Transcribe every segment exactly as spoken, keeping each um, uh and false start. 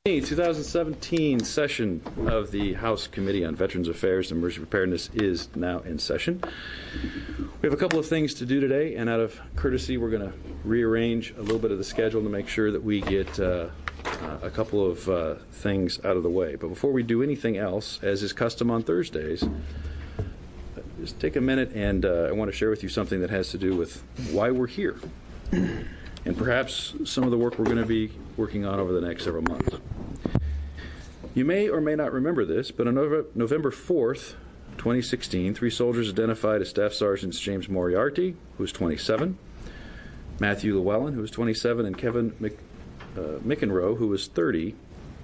twenty seventeen session of the House Committee on Veterans Affairs and Emergency Preparedness is now in session. We have a couple of things to do today, and out of courtesy, we're going to rearrange a little bit of the schedule to make sure that we get uh, uh, a couple of uh, things out of the way. But before we do anything else, as is custom on Thursdays, just take a minute, and uh, I want to share with you something that has to do with why we're here, and perhaps some of the work we're going to be working on over the next several months. You may or may not remember this, but on November fourth, twenty sixteen, three soldiers identified as Staff Sergeants James Moriarty, who was twenty-seven, Matthew Llewellyn, who was twenty-seven, and Kevin Mc, uh, McEnroe, who was thirty,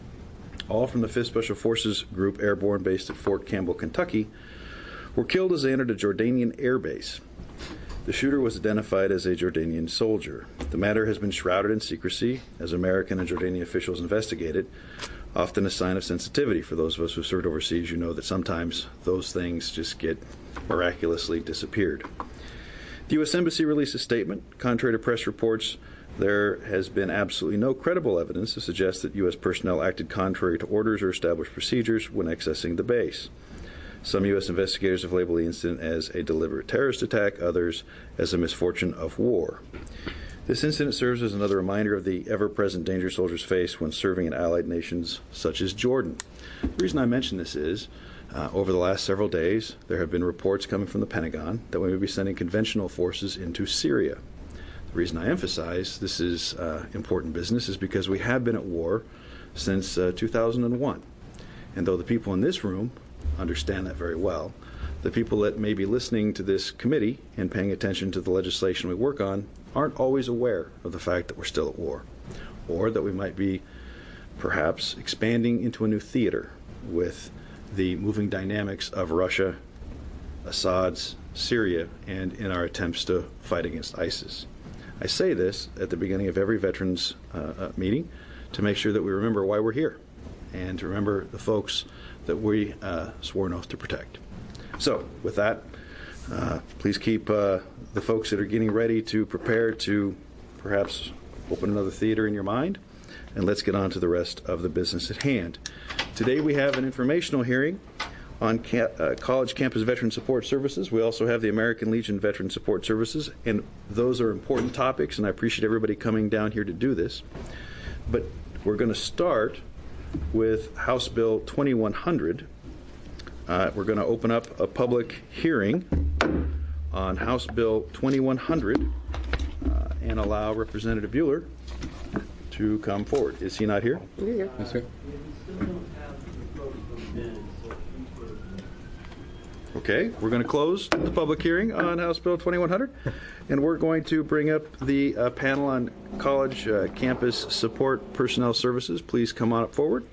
all from the fifth Special Forces Group Airborne based at Fort Campbell, Kentucky, were killed as they entered a Jordanian air base. The shooter was identified as a Jordanian soldier. The matter has been shrouded in secrecy as American and Jordanian officials investigate it, often a sign of sensitivity. For those of us who served overseas, you know that sometimes those things just get miraculously disappeared. The U S Embassy released a statement. Contrary to press reports, there has been absolutely no credible evidence to suggest that U S personnel acted contrary to orders or established procedures when accessing the base. Some U S investigators have labeled the incident as a deliberate terrorist attack, others as a misfortune of war. This incident serves as another reminder of the ever-present danger soldiers face when serving in allied nations such as Jordan. The reason I mention this is, uh, over the last several days, there have been reports coming from the Pentagon that we may be sending conventional forces into Syria. The reason I emphasize this is uh, important business is because we have been at war since uh, two thousand one. And though the people in this room understand that very well, the people that may be listening to this committee and paying attention to the legislation we work on aren't always aware of the fact that we're still at war, or that we might be perhaps expanding into a new theater with the moving dynamics of Russia, Assad's Syria, and in our attempts to fight against ISIS. I say this at the beginning of every veterans uh, uh, meeting to make sure that we remember why we're here and to remember the folks that we uh, swore an oath to protect. So, with that, uh, please keep uh, the folks that are getting ready to prepare to perhaps open another theater in your mind, and let's get on to the rest of the business at hand. Today we have an informational hearing on ca- uh, College Campus Veteran Support Services. We also have the American Legion Veteran Support Services, and those are important topics, and I appreciate everybody coming down here to do this. But we're going to start with House Bill twenty-one hundred. Uh, we're going to open up a public hearing on House Bill twenty-one hundred uh, and allow Representative Bueller to come forward. Is he not here? Yeah. Yes, sir. Okay, we're going to close the public hearing on House Bill twenty-one hundred, and we're going to bring up the uh, panel on college uh, campus support personnel services. Please come on up forward.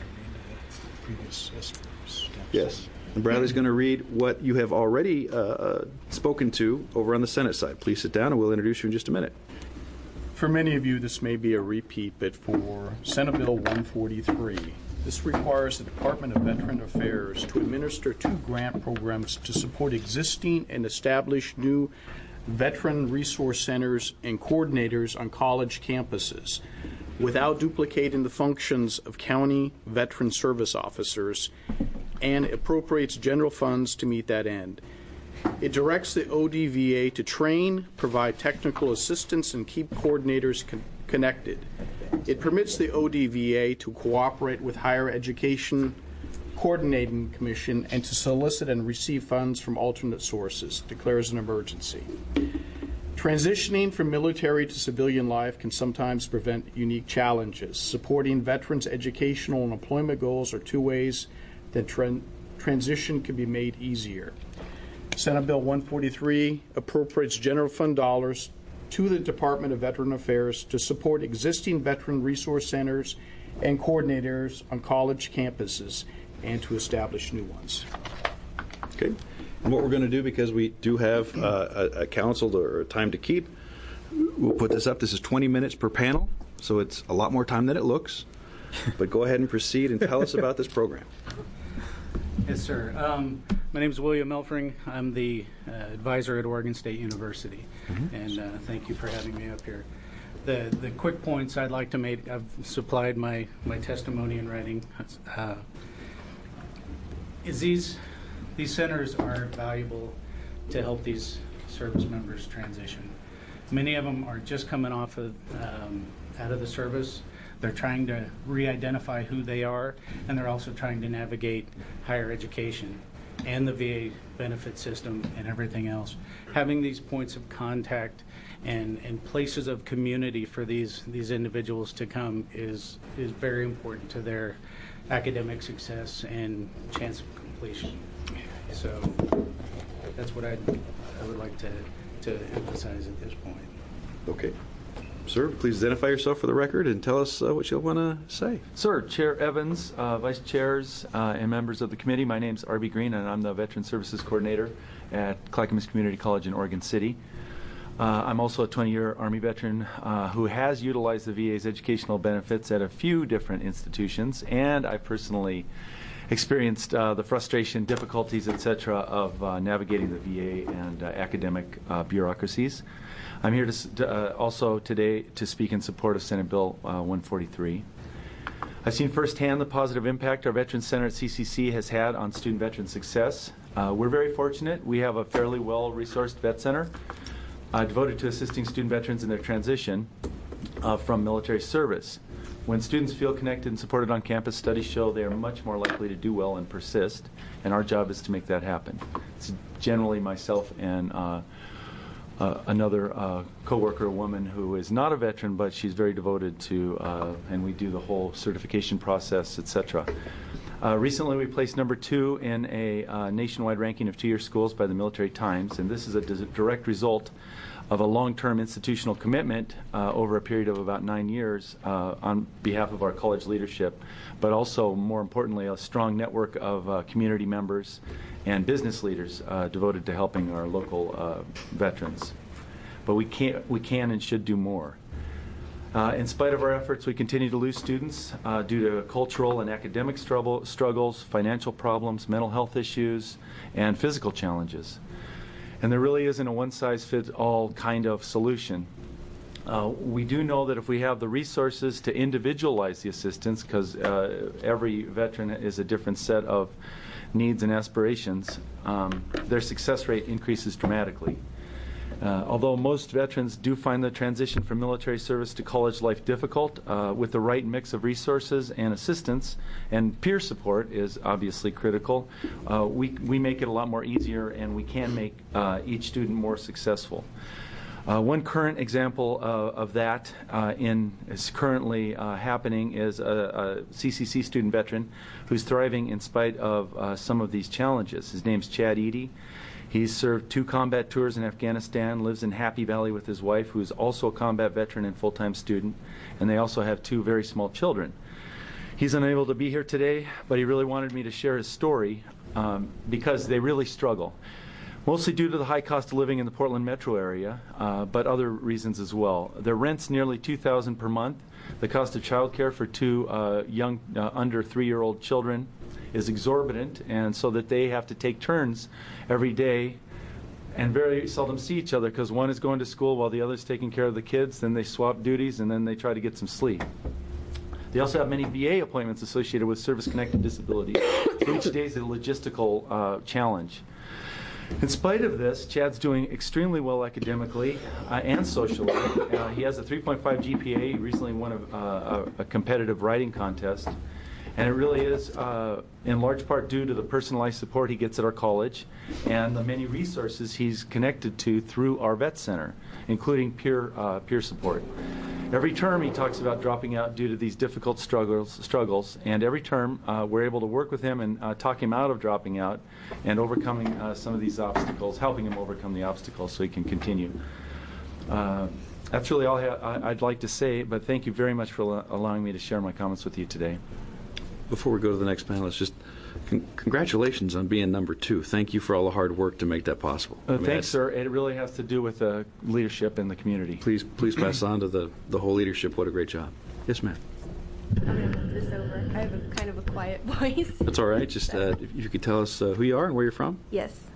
Yes. And Bradley's going to read what you have already uh, uh, spoken to over on the Senate side. Please sit down, and we'll introduce you in just a minute. For many of you, this may be a repeat, but for Senate Bill one forty-three, this requires the Department of Veteran Affairs to administer two grant programs to support existing and established new veteran resource centers and coordinators on college campuses without duplicating the functions of county veteran service officers, and appropriates general funds to meet that end. It directs the O D V A to train, provide technical assistance, and keep coordinators con- connected. It permits the O D V A to cooperate with Higher Education Coordinating Commission and to solicit and receive funds from alternate sources, declares an emergency. Transitioning from military to civilian life can sometimes present unique challenges. Supporting veterans' educational and employment goals are two ways that tra- transition can be made easier. Senate Bill one forty-three appropriates general fund dollars to the Department of Veteran Affairs to support existing veteran resource centers and coordinators on college campuses and to establish new ones. Okay. And what we're going to do, because we do have uh, a, a council or a time to keep, we'll put this up. This is twenty minutes per panel, so it's a lot more time than it looks. But go ahead and proceed and tell us about this program. Yes, sir. Um, my name is William Melfring. I'm the uh, advisor at Oregon State University, mm-hmm. and uh, thank you for having me up here. the the quick points I'd like to make, I've supplied my, my testimony in writing, uh, is these, these centers are valuable to help these service members transition. Many of them are just coming off of, um, out of the service. They're trying to re-identify who they are, and they're also trying to navigate higher education and the V A benefit system and everything else. Having these points of contact and, and places of community for these, these individuals to come is, is very important to their academic success and chance of completion. So that's what I'd, I would like to, to emphasize at this point. Okay. Sir, please identify yourself for the record and tell us uh, what you'll want to say. Sir, Chair Evans, uh, Vice Chairs, uh, and members of the committee, my name's R B Green, and I'm the Veteran Services Coordinator at Clackamas Community College in Oregon City. Uh, I'm also a twenty-year Army veteran uh, who has utilized the V A's educational benefits at a few different institutions, and I personally experienced uh, the frustration, difficulties, et cetera, of uh, navigating the V A and uh, academic uh, bureaucracies. I'm here to, uh, also today to speak in support of Senate Bill uh, one forty-three. I've seen firsthand the positive impact our Veterans Center at C C C has had on student veteran success. Uh, we're very fortunate. We have a fairly well-resourced vet center uh, devoted to assisting student veterans in their transition uh, from military service. When students feel connected and supported on campus, studies show they are much more likely to do well and persist, and our job is to make that happen. It's generally myself and uh, uh, another uh, coworker, a woman who is not a veteran, but she's very devoted to, uh, and we do the whole certification process, et cetera. Uh, recently, we placed number two in a uh, nationwide ranking of two-year schools by the Military Times, and this is a direct result of a long-term institutional commitment uh, over a period of about nine years uh, on behalf of our college leadership, but also, more importantly, a strong network of uh, community members and business leaders uh, devoted to helping our local uh, veterans. But we can't, we can and should do more. Uh, in spite of our efforts, we continue to lose students uh, due to cultural and academic struggle, struggles, financial problems, mental health issues, and physical challenges. And there really isn't a one-size-fits-all kind of solution. Uh, we do know that if we have the resources to individualize the assistance, because uh, every veteran is a different set of needs and aspirations, um, their success rate increases dramatically. Uh, although most veterans do find the transition from military service to college life difficult, uh, with the right mix of resources and assistance, and peer support is obviously critical, uh, we, we make it a lot more easier, and we can make uh, each student more successful. Uh, one current example uh, of that uh, in, is currently uh, happening is a, a C C C student veteran who's thriving in spite of uh, some of these challenges. His name's Chad Eady. He's served two combat tours in Afghanistan, lives in Happy Valley with his wife, who is also a combat veteran and full-time student, and they also have two very small children. He's unable to be here today, but he really wanted me to share his story um, because they really struggle, mostly due to the high cost of living in the Portland metro area, uh, but other reasons as well. Their rent's nearly two thousand dollars per month. The cost of childcare for two uh, young, uh, under three-year-old children is exorbitant, and so that they have to take turns every day and very seldom see each other because one is going to school while the other is taking care of the kids. Then they swap duties, and then they try to get some sleep. They also have many V A appointments associated with service-connected disabilities. So each day is a logistical uh, challenge. In spite of this, Chad's doing extremely well academically uh, and socially. Uh, he has a three point five G P A. He recently won a, a, a competitive writing contest. And it really is uh, in large part due to the personalized support he gets at our college and the many resources he's connected to through our vet center, including peer uh, peer support. Every term he talks about dropping out due to these difficult struggles, struggles and every term uh, we're able to work with him and uh, talk him out of dropping out and overcoming uh, some of these obstacles, helping him overcome the obstacles so he can continue. Uh, that's really all I, I'd like to say, but thank you very much for allowing me to share my comments with you today. Before we go to the next panelist, just con congratulations on being number two. Thank you for all the hard work to make that possible. Uh, I mean, thanks, sir. It really has to do with uh, leadership in the community. Please, please pass on to the, the whole leadership. What a great job. Yes, ma'am. I'm going to move this over. I have a kind of a quiet voice. That's all right. Just uh, if you could tell us uh, who you are and where you're from. Yes.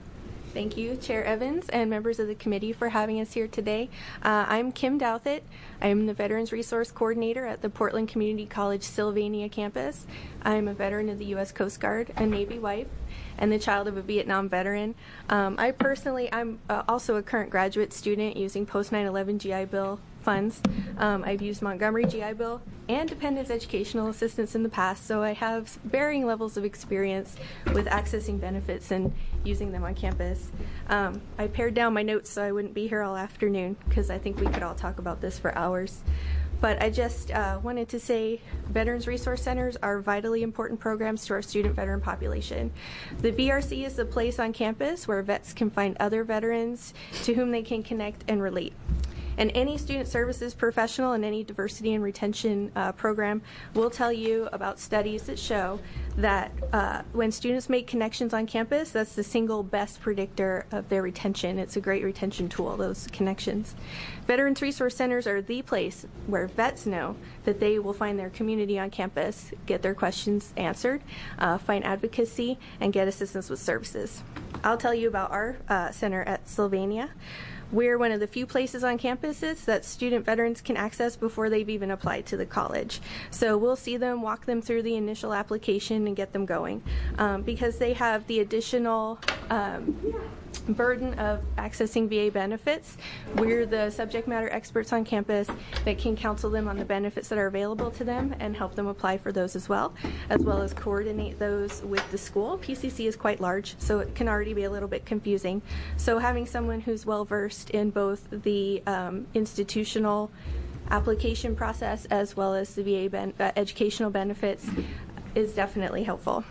Thank you, Chair Evans and members of the committee for having us here today. Uh, I'm Kim Douthit. I'm the Veterans Resource Coordinator at the Portland Community College Sylvania campus. I'm a veteran of the U S Coast Guard, a Navy wife, and the child of a Vietnam veteran. Um, I personally, I'm uh, also a current graduate student using post nine eleven G I Bill funds. Um, I've used Montgomery G I Bill and Dependents Educational Assistance in the past, so I have varying levels of experience with accessing benefits and using them on campus. Um, I pared down my notes so I wouldn't be here all afternoon because I think we could all talk about this for hours. But I just uh, wanted to say Veterans Resource Centers are vitally important programs to our student veteran population. The V R C is the place on campus where vets can find other veterans to whom they can connect and relate. And any student services professional in any diversity and retention uh, program will tell you about studies that show that uh, when students make connections on campus, that's the single best predictor of their retention. It's a great retention tool, those connections. Veterans Resource Centers are the place where vets know that they will find their community on campus, get their questions answered, uh, find advocacy, and get assistance with services. I'll tell you about our uh, center at Sylvania. We're one of the few places on campuses that student veterans can access before they've even applied to the college. So we'll see them, walk them through the initial application and get them going. Um, because they have the additional um, burden of accessing V A benefits, we're the subject matter experts on campus that can counsel them on the benefits that are available to them and help them apply for those as well, as well as coordinate those with the school. P C C is quite large, so it can already be a little bit confusing. So having someone who's well-versed in both the um, institutional application process as well as the V A ben- uh, educational benefits is definitely helpful.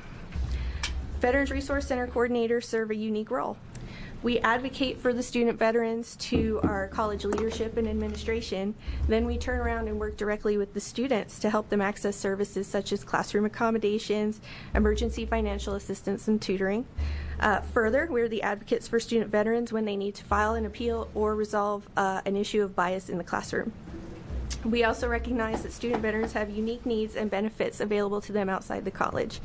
Veterans Resource Center coordinators serve a unique role. We advocate for the student veterans to our college leadership and administration. Then we turn around and work directly with the students to help them access services such as classroom accommodations, emergency financial assistance, and tutoring. Uh, further, we're the advocates for student veterans when they need to file an appeal or resolve uh, an issue of bias in the classroom. We also recognize that student veterans have unique needs and benefits available to them outside the college.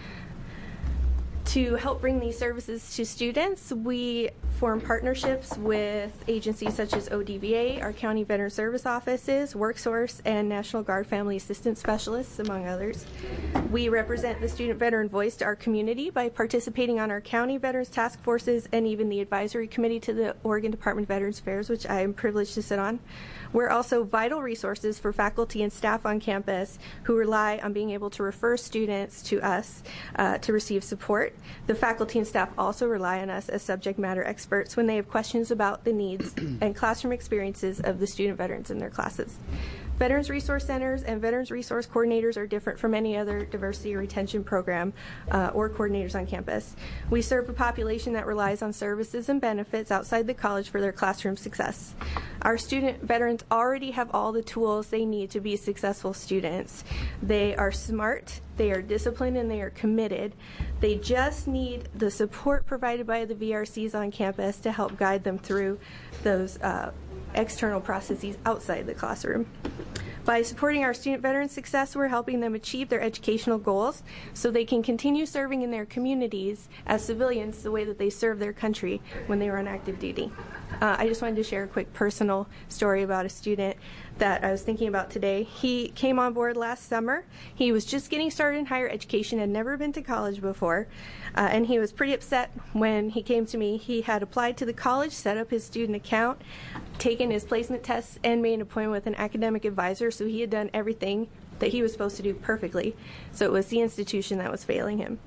To help bring these services to students, we form partnerships with agencies such as O D V A, our county veteran service offices, WorkSource, and National Guard Family Assistance Specialists, among others. We represent the student veteran voice to our community by participating on our county veterans task forces and even the advisory committee to the Oregon Department of Veterans Affairs, which I am privileged to sit on. We're also vital resources for faculty and staff on campus who rely on being able to refer students to us uh, to receive support. The faculty and staff also rely on us as subject matter experts when they have questions about the needs and classroom experiences of the student veterans in their classes. Veterans Resource Centers and Veterans Resource Coordinators are different from any other diversity or retention program uh, or coordinators on campus. We serve a population that relies on services and benefits outside the college for their classroom success. Our student veterans already have all the tools they need to be successful students. They are smart, they are disciplined, and they are committed. They just need the support provided by the V R Cs on campus to help guide them through those uh, external processes outside the classroom. By supporting our student veterans' success, we're helping them achieve their educational goals so they can continue serving in their communities as civilians the way that they served their country when they were on active duty. Uh, I just wanted to share a quick personal story about a student that I was thinking about today. He came on board last summer. He was just getting started in higher education, had never been to college before, uh, and he was pretty upset when he came to me. He had applied to the college, set up his student account, taken his placement tests, and made an appointment with an academic advisor, so he had done everything that he was supposed to do perfectly. So it was the institution that was failing him.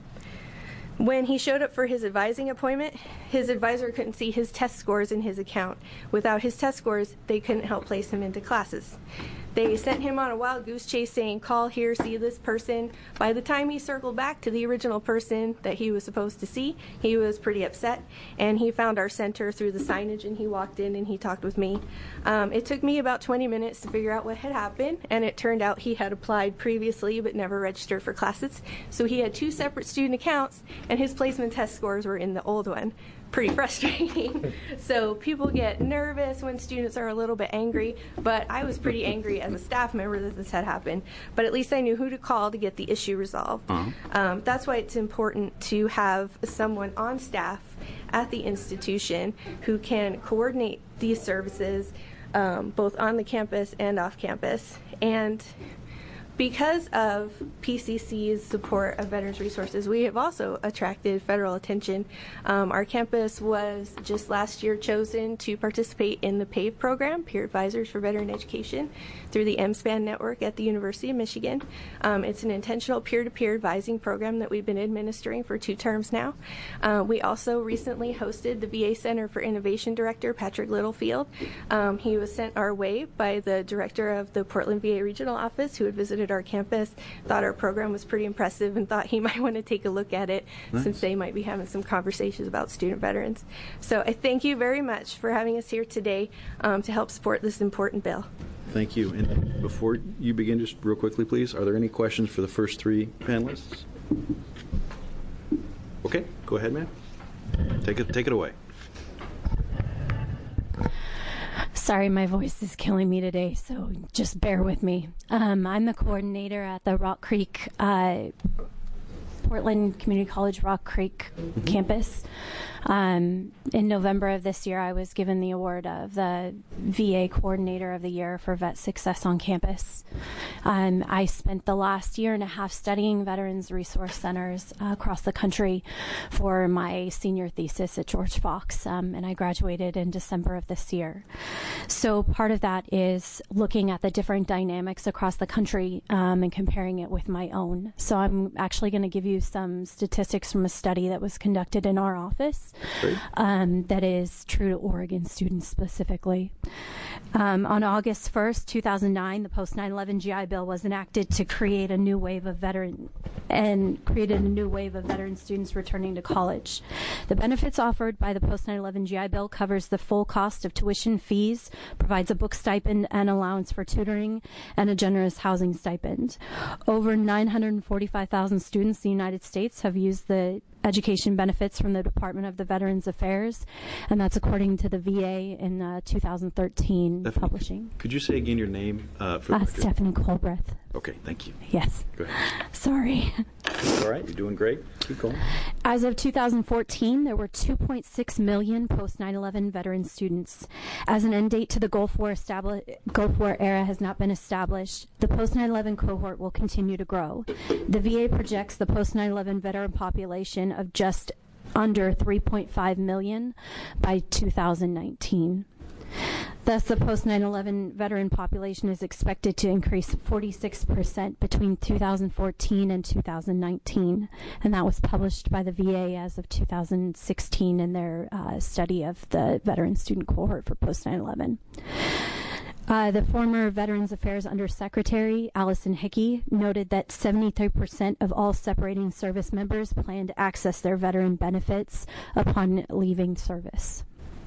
When he showed up for his advising appointment, his advisor couldn't see his test scores in his account. Without his test scores, they couldn't help place him into classes. They sent him on a wild goose chase saying, call here, see this person. By the time he circled back to the original person that he was supposed to see, he was pretty upset. And he found our center through the signage, and he walked in and he talked with me. Um, it took me about twenty minutes to figure out what had happened, and it turned out he had applied previously but never registered for classes. So he had two separate student accounts, and his placement test scores were in the old one. Pretty frustrating. So people get nervous when students are a little bit angry, but I was pretty angry as a staff member that this had happened. But at least I knew who to call to get the issue resolved. Uh-huh. Um, that's why it's important to have someone on staff at the institution who can coordinate these services um, both on the campus and off campus. And because of P C C's support of Veterans Resources, we have also attracted federal attention. Um, our campus was just last year chosen to participate in the PAVE program, Peer Advisors for Veteran Education, through the M SPAN network at the University of Michigan. Um, it's an intentional peer-to-peer advising program that we've been administering for two terms now. Uh, we also recently hosted the V A Center for Innovation Director, Patrick Littlefield. Um, he was sent our way by the director of the Portland V A Regional Office, who had visited our campus, thought our program was pretty impressive, and thought he might want to take a look at it nice. Since they might be having some conversations about student veterans. So I thank you very much for having us here today um, to help support this important bill. Thank you. And before you begin, just real quickly, please, are there any questions for the first three panelists? Okay, go ahead, ma'am. Take it, take it away. Sorry, my voice is killing me today, so just bear with me. Um, I'm the coordinator at the Rock Creek, uh, Portland Community College Rock Creek mm-hmm. campus. Um, in November of this year, I was given the award of the V A Coordinator of the Year for Vet Success on Campus. Um, I spent the last year and a half studying Veterans Resource Centers uh, across the country for my senior thesis at George Fox, um, and I graduated in December of this year. So part of that is looking at the different dynamics across the country um, and comparing it with my own. So I'm actually going to give you some statistics from a study that was conducted in our office. Um, that is true to Oregon students specifically. Um, on August first, two thousand nine, the post nine eleven G I Bill was enacted to create a new wave of veteran and created a new wave of veteran students returning to college. The benefits offered by the post nine eleven G I Bill covers the full cost of tuition fees, provides a book stipend and allowance for tutoring, and a generous housing stipend. Over nine hundred forty-five thousand students in the United States have used the education benefits from the Department of the Veterans Affairs, and that's according to the V A in uh, two thousand thirteen Stephanie, publishing. Could you say again your name? Uh, for uh, Stephanie Colbreth. Okay, thank you. Yes. Go ahead. Sorry. All right, you're doing great. Keep going. As of two thousand fourteen, there were two point six million post nine eleven veteran students. As an end date to the Gulf War, establi- Gulf War era has not been established, the post nine eleven cohort will continue to grow. The V A projects the post nine eleven veteran population of just under three point five million by two thousand nineteen. Thus, the post nine eleven veteran population is expected to increase forty-six percent between two thousand fourteen and two thousand nineteen, and that was published by the V A as of two thousand sixteen in their uh, study of the veteran student cohort for post nine eleven. Uh, the former Veterans Affairs Undersecretary, Allison Hickey, noted that seventy-three percent of all separating service members plan to access their veteran benefits upon leaving service.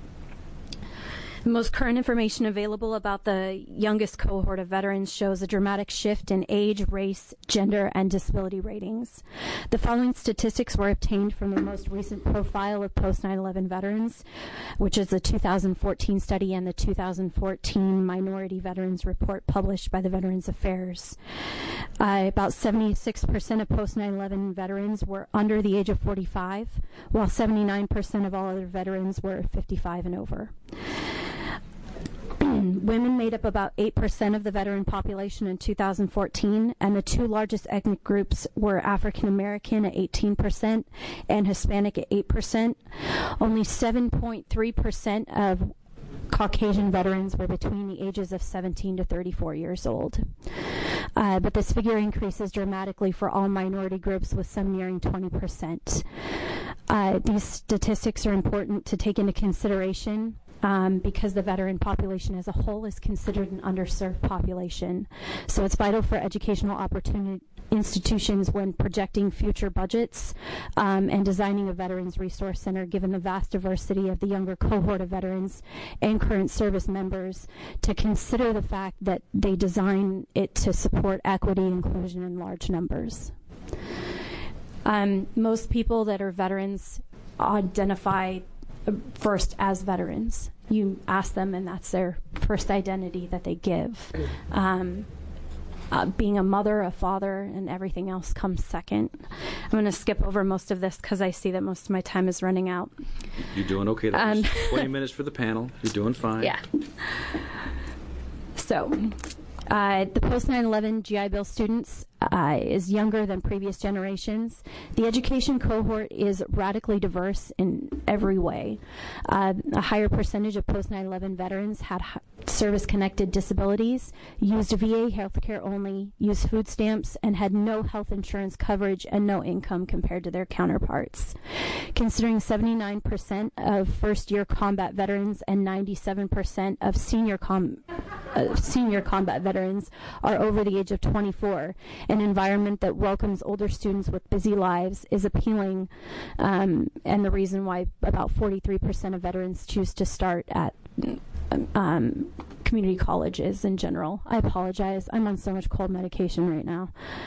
The most current information available about the youngest cohort of veterans shows a dramatic shift in age, race, gender, and disability ratings. The following statistics were obtained from the most recent profile of post nine eleven veterans, which is the two thousand fourteen study and the two thousand fourteen Minority Veterans Report published by the Veterans Affairs. Uh, about seventy-six percent of post nine eleven veterans were under the age of forty-five, while seventy-nine percent of all other veterans were fifty-five and over. Women made up about eight percent of the veteran population in two thousand fourteen, and the two largest ethnic groups were African American at eighteen percent and Hispanic at eight percent. Only seven point three percent of Caucasian veterans were between the ages of seventeen to thirty-four years old. Uh, but this figure increases dramatically for all minority groups, with some nearing twenty percent. Uh, these statistics are important to take into consideration Um, because the veteran population as a whole is considered an underserved population. So it's vital for educational opportunity institutions when projecting future budgets um, and designing a Veterans Resource Center, given the vast diversity of the younger cohort of veterans and current service members, to consider the fact that they design it to support equity, inclusion, in large numbers. Um, most people that are veterans identify first as veterans. You ask them, and that's their first identity that they give. Um, uh, being a mother, a father, and everything else comes second. going to skip over most of this because I see that most of my time is running out. You're doing okay. That Um, was twenty minutes for the panel. You're doing fine. Yeah. So, uh, the post nine eleven G I Bill students uh, is younger than previous generations. The education cohort is radically diverse in every way. Uh, a higher percentage of post nine eleven veterans had h- service-connected disabilities, used V A healthcare only, used food stamps, and had no health insurance coverage and no income compared to their counterparts. Considering seventy-nine percent of first-year combat veterans and ninety-seven percent of senior com- uh, senior combat veterans are over the age of twenty-four, an environment that welcomes older students with busy lives is appealing, um, and the reason why about forty-three percent of veterans choose to start at um, community colleges in general. I apologize. I'm on so much cold medication right now.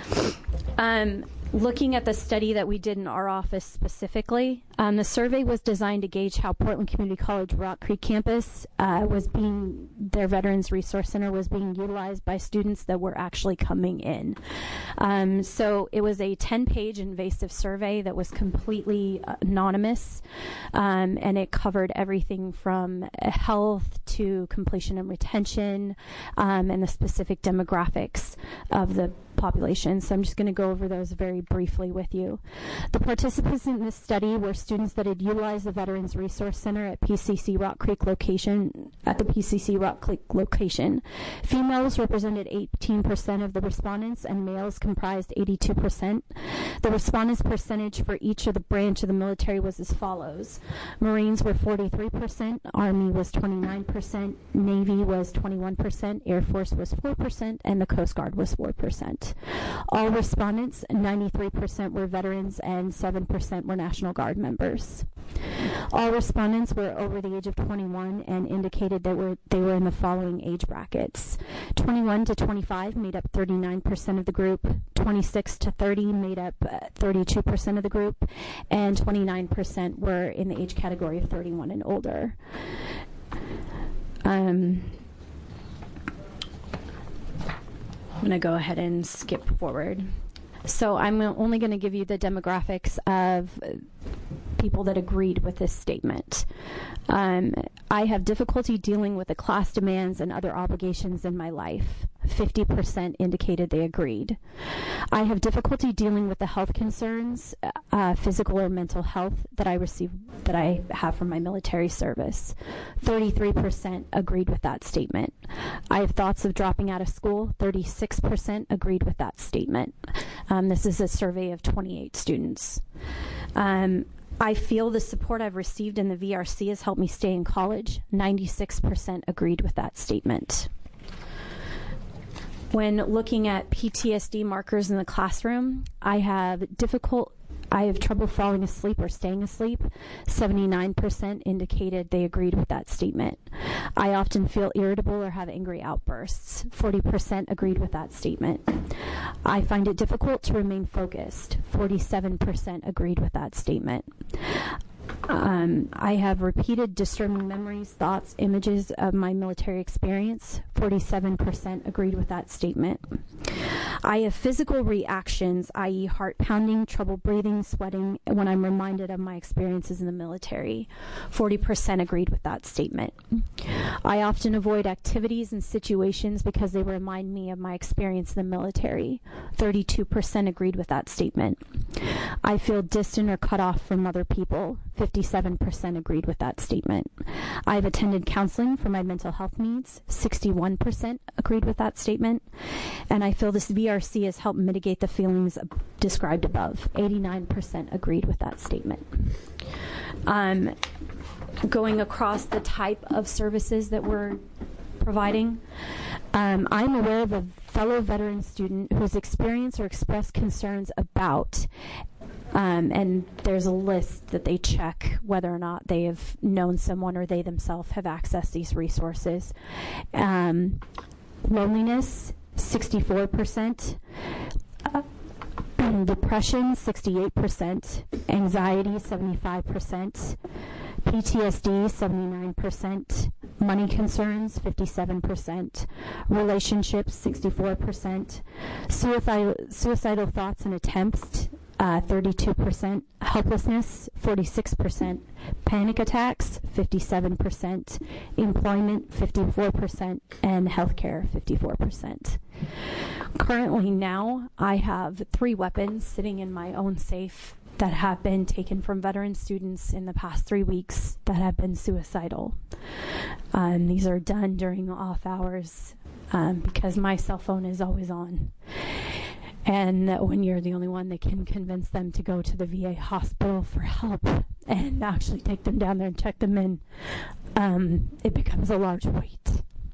Um, looking at the study that we did in our office specifically, um, the survey was designed to gauge how Portland Community College Rock Creek campus uh, was being, their Veterans Resource Center was being utilized by students that were actually coming in. Um, so it was a ten-page invasive survey that was completely anonymous, um, and it covered everything from health to completion and retention, um, and the specific demographics of the population. So I'm just going to go over those very briefly with you. The participants in this study were students that had utilized the Veterans Resource Center at P C C Rock Creek location, at the P C C Rock Creek location. Females represented eighteen percent of the respondents and males comprised eighty-two percent. The respondents percentage for each of the branch of the military was as follows. Marines were forty-three percent, Army was twenty-nine percent, Navy was twenty-one percent, Air Force was four percent, and the Coast Guard was four percent. All respondents, ninety-three percent were veterans and seven percent were National Guard members. All respondents were over the age of twenty-one and indicated that were, they were in the following age brackets. twenty-one to twenty-five made up thirty-nine percent of the group, twenty-six to thirty made up uh, thirty-two percent of the group, and twenty-nine percent were in the age category of thirty-one and older. Um, I'm going to go ahead and skip forward. So I'm only going to give you the demographics of people that agreed with this statement. Um, I have difficulty dealing with the class demands and other obligations in my life. fifty percent indicated they agreed. I have difficulty dealing with the health concerns, uh, physical or mental health that I receive, that I have from my military service. thirty-three percent agreed with that statement. I have thoughts of dropping out of school. thirty-six percent agreed with that statement. Um, this is a survey of twenty-eight students. Um, I feel the support I've received in the V R C has helped me stay in college. ninety-six percent agreed with that statement. When looking at P T S D markers in the classroom, I have difficult, I have trouble falling asleep or staying asleep. seventy-nine percent indicated they agreed with that statement. I often feel irritable or have angry outbursts. forty percent agreed with that statement. I find it difficult to remain focused. forty-seven percent agreed with that statement. Um, I have repeated disturbing memories, thoughts, images of my military experience. forty-seven percent agreed with that statement. I have physical reactions, that is heart pounding, trouble breathing, sweating, when I'm reminded of my experiences in the military. forty percent agreed with that statement. I often avoid activities and situations because they remind me of my experience in the military. thirty-two percent agreed with that statement. I feel distant or cut off from other people. fifty-seven percent agreed with that statement. I've attended counseling for my mental health needs. sixty-one percent agreed with that statement. And I feel this V R C has helped mitigate the feelings described above. eighty-nine percent agreed with that statement. Um, going across the type of services that we're providing, um, I'm aware of a fellow veteran student who's experienced or expressed concerns about, um, and there's a list that they check whether or not they have known someone or they themselves have accessed these resources. Um, loneliness, sixty-four percent. Uh, depression, sixty-eight percent. Anxiety, seventy-five percent. P T S D, seventy-nine percent. Money concerns, fifty-seven percent. Relationships, sixty-four percent. Suicidal, suicidal thoughts and attempts, uh, thirty-two percent, helplessness, forty-six percent, panic attacks, fifty-seven percent, employment, fifty-four percent, and healthcare, fifty-four percent. Currently now, I have three weapons sitting in my own safe that have been taken from veteran students in the past three weeks that have been suicidal. Um, these are done during off hours um, because my cell phone is always on. And when you're the only one that can convince them to go to the V A hospital for help and actually take them down there and check them in, um, it becomes a large weight.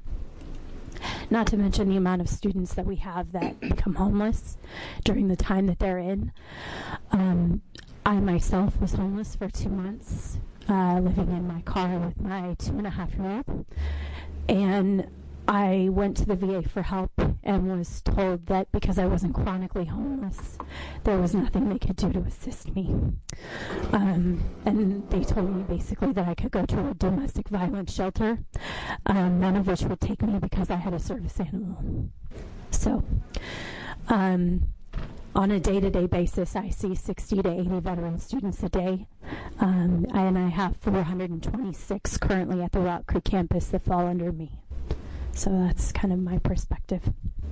Not to mention the amount of students that we have that become homeless during the time that they're in. Um, I myself was homeless for two months, uh, living in my car with my two and a half year old. And I went to the V A for help and was told that because I wasn't chronically homeless, there was nothing they could do to assist me. Um, and they told me basically that I could go to a domestic violence shelter, um, none of which would take me because I had a service animal. So, um, on a day-to-day basis, I see sixty to eighty veteran students a day, um, and I have four hundred twenty-six currently at the Rock Creek campus that fall under me. So that's kind of my perspective.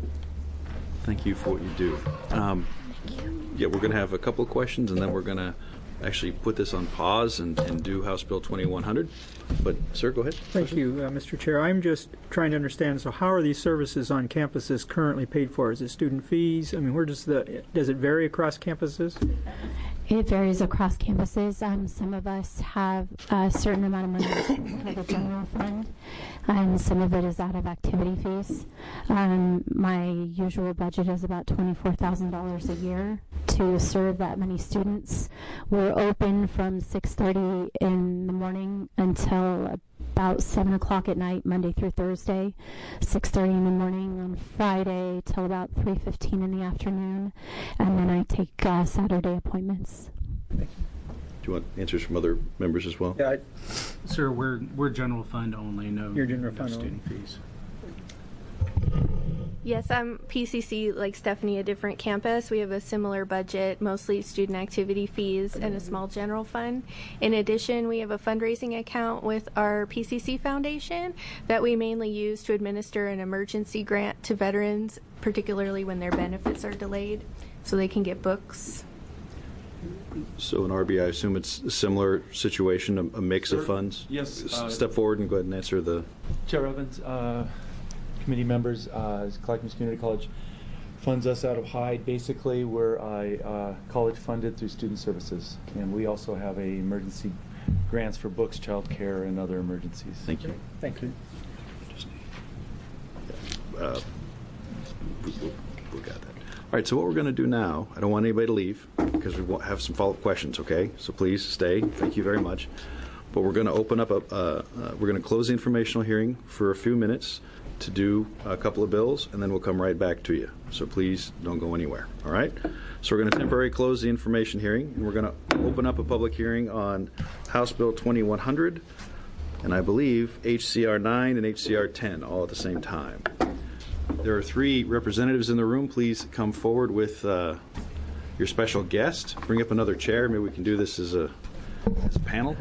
Thank you for what you do. Um, yeah, we're going to have a couple of questions, and then we're going to actually put this on pause and, and do House Bill twenty-one hundred. But, sir, go ahead. Thank you, uh, Mister Chair. I'm just trying to understand, so how are these services on campuses currently paid for? Is it student fees? I mean, where does the, does it vary across campuses? It varies across campuses. Um, some of us have a certain amount of money for the general fund, and some of it is out of activity fees. Um, my usual budget is about twenty-four thousand dollars a year to serve that many students. We're open from six thirty in the morning until about seven o'clock at night, Monday through Thursday, six thirty in the morning on Friday till about three fifteen in the afternoon, and then I take uh, Saturday appointments. Do you want answers from other members as well? Yeah, I, Sir, we're we're general fund only, no, You're general no fund student fees. Yes, I'm P C C, like Stephanie, a different campus. We have a similar budget, mostly student activity fees and a small general fund. In addition, we have a fundraising account with our P C C Foundation that we mainly use to administer an emergency grant to veterans, particularly when their benefits are delayed, so they can get books. So in R B, I assume it's a similar situation, a, a mix Sure. of funds? Yes, S- uh, Step forward and go ahead and answer the... Chair Evans, uh, committee members, uh, Clackamas Community College funds us out of Hyde. Basically, we're a uh, college funded through student services, and we also have a emergency grants for books, child care, and other emergencies. Thank you. thank you. Uh, we, we, we got that. All right, so what we're going to do now, I don't want anybody to leave because we won't have some follow-up questions, okay? So please stay. Thank you very much. But we're going to open up, a, uh, uh, we're going to close the informational hearing for a few minutes to do a couple of bills, and then we'll come right back to you. So please don't go anywhere, all right? So we're going to temporarily close the information hearing, and we're going to open up a public hearing on House Bill twenty-one hundred, and I believe H C R nine and H C R ten all at the same time. There are three representatives in the room. Please come forward with uh, your special guest. Bring up another chair. Maybe we can do this as a, as a panel.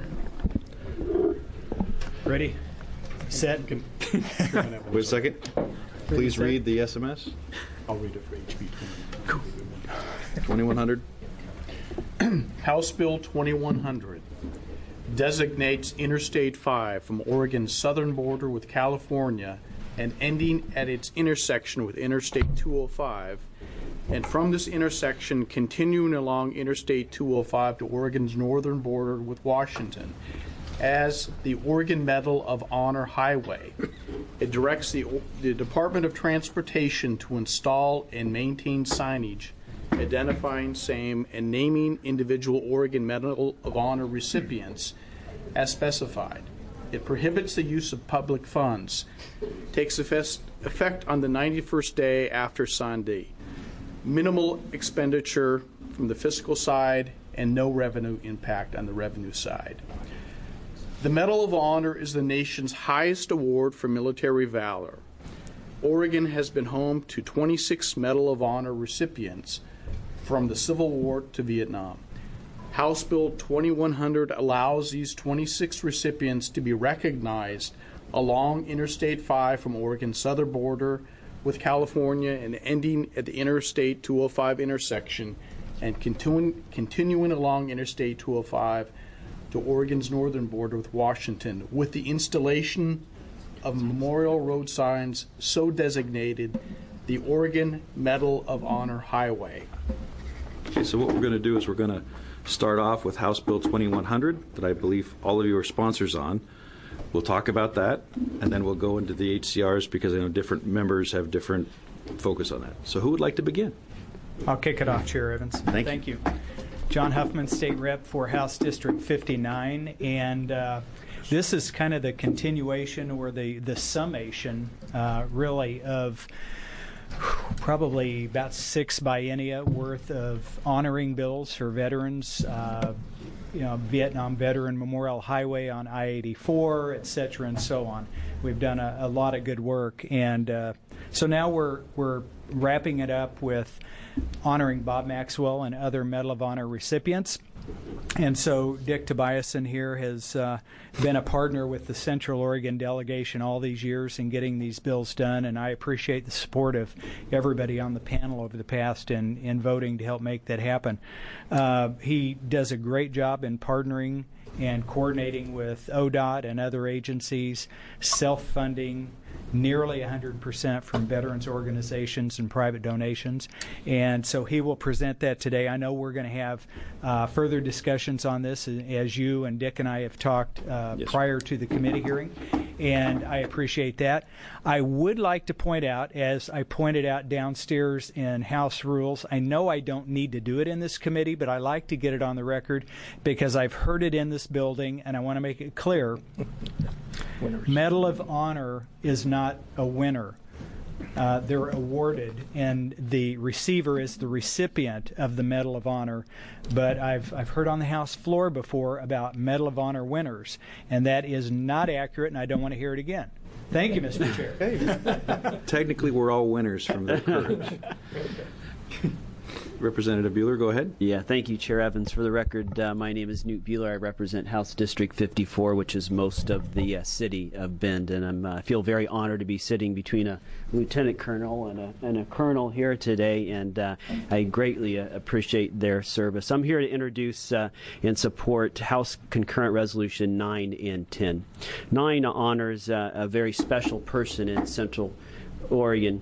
Ready? Set? Wait a second. Please read the S M S. I'll read it for H B twenty-one hundred. House Bill twenty-one hundred designates Interstate five from Oregon's southern border with California and ending at its intersection with Interstate two oh five, and from this intersection continuing along Interstate two oh five to Oregon's northern border with Washington as the Oregon Medal of Honor Highway. It directs the, the Department of Transportation to install and maintain signage identifying same and naming individual Oregon Medal of Honor recipients as specified. It prohibits the use of public funds. Takes effect on the ninety-first day after Sunday. Minimal expenditure from the fiscal side and no revenue impact on the revenue side. The Medal of Honor is the nation's highest award for military valor. Oregon has been home to twenty-six Medal of Honor recipients, from the Civil War to Vietnam. House Bill twenty-one hundred allows these twenty-six recipients to be recognized along Interstate five from Oregon's southern border with California and ending at the Interstate two oh five intersection and continuing, continuing along Interstate two oh five to Oregon's northern border with Washington, with the installation of memorial road signs so designated the Oregon Medal of Honor Highway. Okay, so what we're going to do is we're going to start off with House Bill twenty-one hundred that I believe all of you are sponsors on. We'll talk about that, and then we'll go into the H C Rs because I know different members have different focus on that. So who would like to begin? I'll kick it off, Chair Evans. Thank you. Thank you. John Huffman, State Rep for House District fifty-nine, and uh, this is kind of the continuation or the, the summation, uh, really, of probably about six biennia worth of honoring bills for veterans, uh, you know, Vietnam Veteran Memorial Highway on I eighty-four, et cetera, and so on. We've done a, a lot of good work, and uh, so now we're we're wrapping it up with honoring Bob Maxwell and other Medal of Honor recipients. And so Dick Tobiasen here has uh, been a partner with the Central Oregon delegation all these years in getting these bills done, and I appreciate the support of everybody on the panel over the past in, in voting to help make that happen. Uh, he does a great job in partnering and coordinating with O D O T and other agencies, self-funding, nearly one hundred percent from veterans organizations and private donations. And so he will present that today. I know we're going to have uh, further discussions on this, as you and Dick and I have talked uh, yes. prior to the committee hearing, and I appreciate that. I would like to point out, as I pointed out downstairs in House Rules, I know I don't need to do it in this committee, but I like to get it on the record because I've heard it in this building, and I want to make it clear. Medal of Honor is not a winner. Uh, they're awarded, and the receiver is the recipient of the Medal of Honor. But I've I've heard on the House floor before about Medal of Honor winners, and that is not accurate, and I don't want to hear it again. Thank you, Mister Chair. Technically, we're all winners from the courage. Representative Buehler, go ahead. Yeah, thank you, Chair Evans. For the record, uh, my name is Newt Buehler. I represent House District fifty-four, which is most of the uh, city of Bend, and I uh, feel very honored to be sitting between a lieutenant colonel and a, and a colonel here today, and uh, I greatly uh, appreciate their service. I'm here to introduce uh, and support House Concurrent Resolution nine and ten. nine honors uh, a very special person in Central Oregon,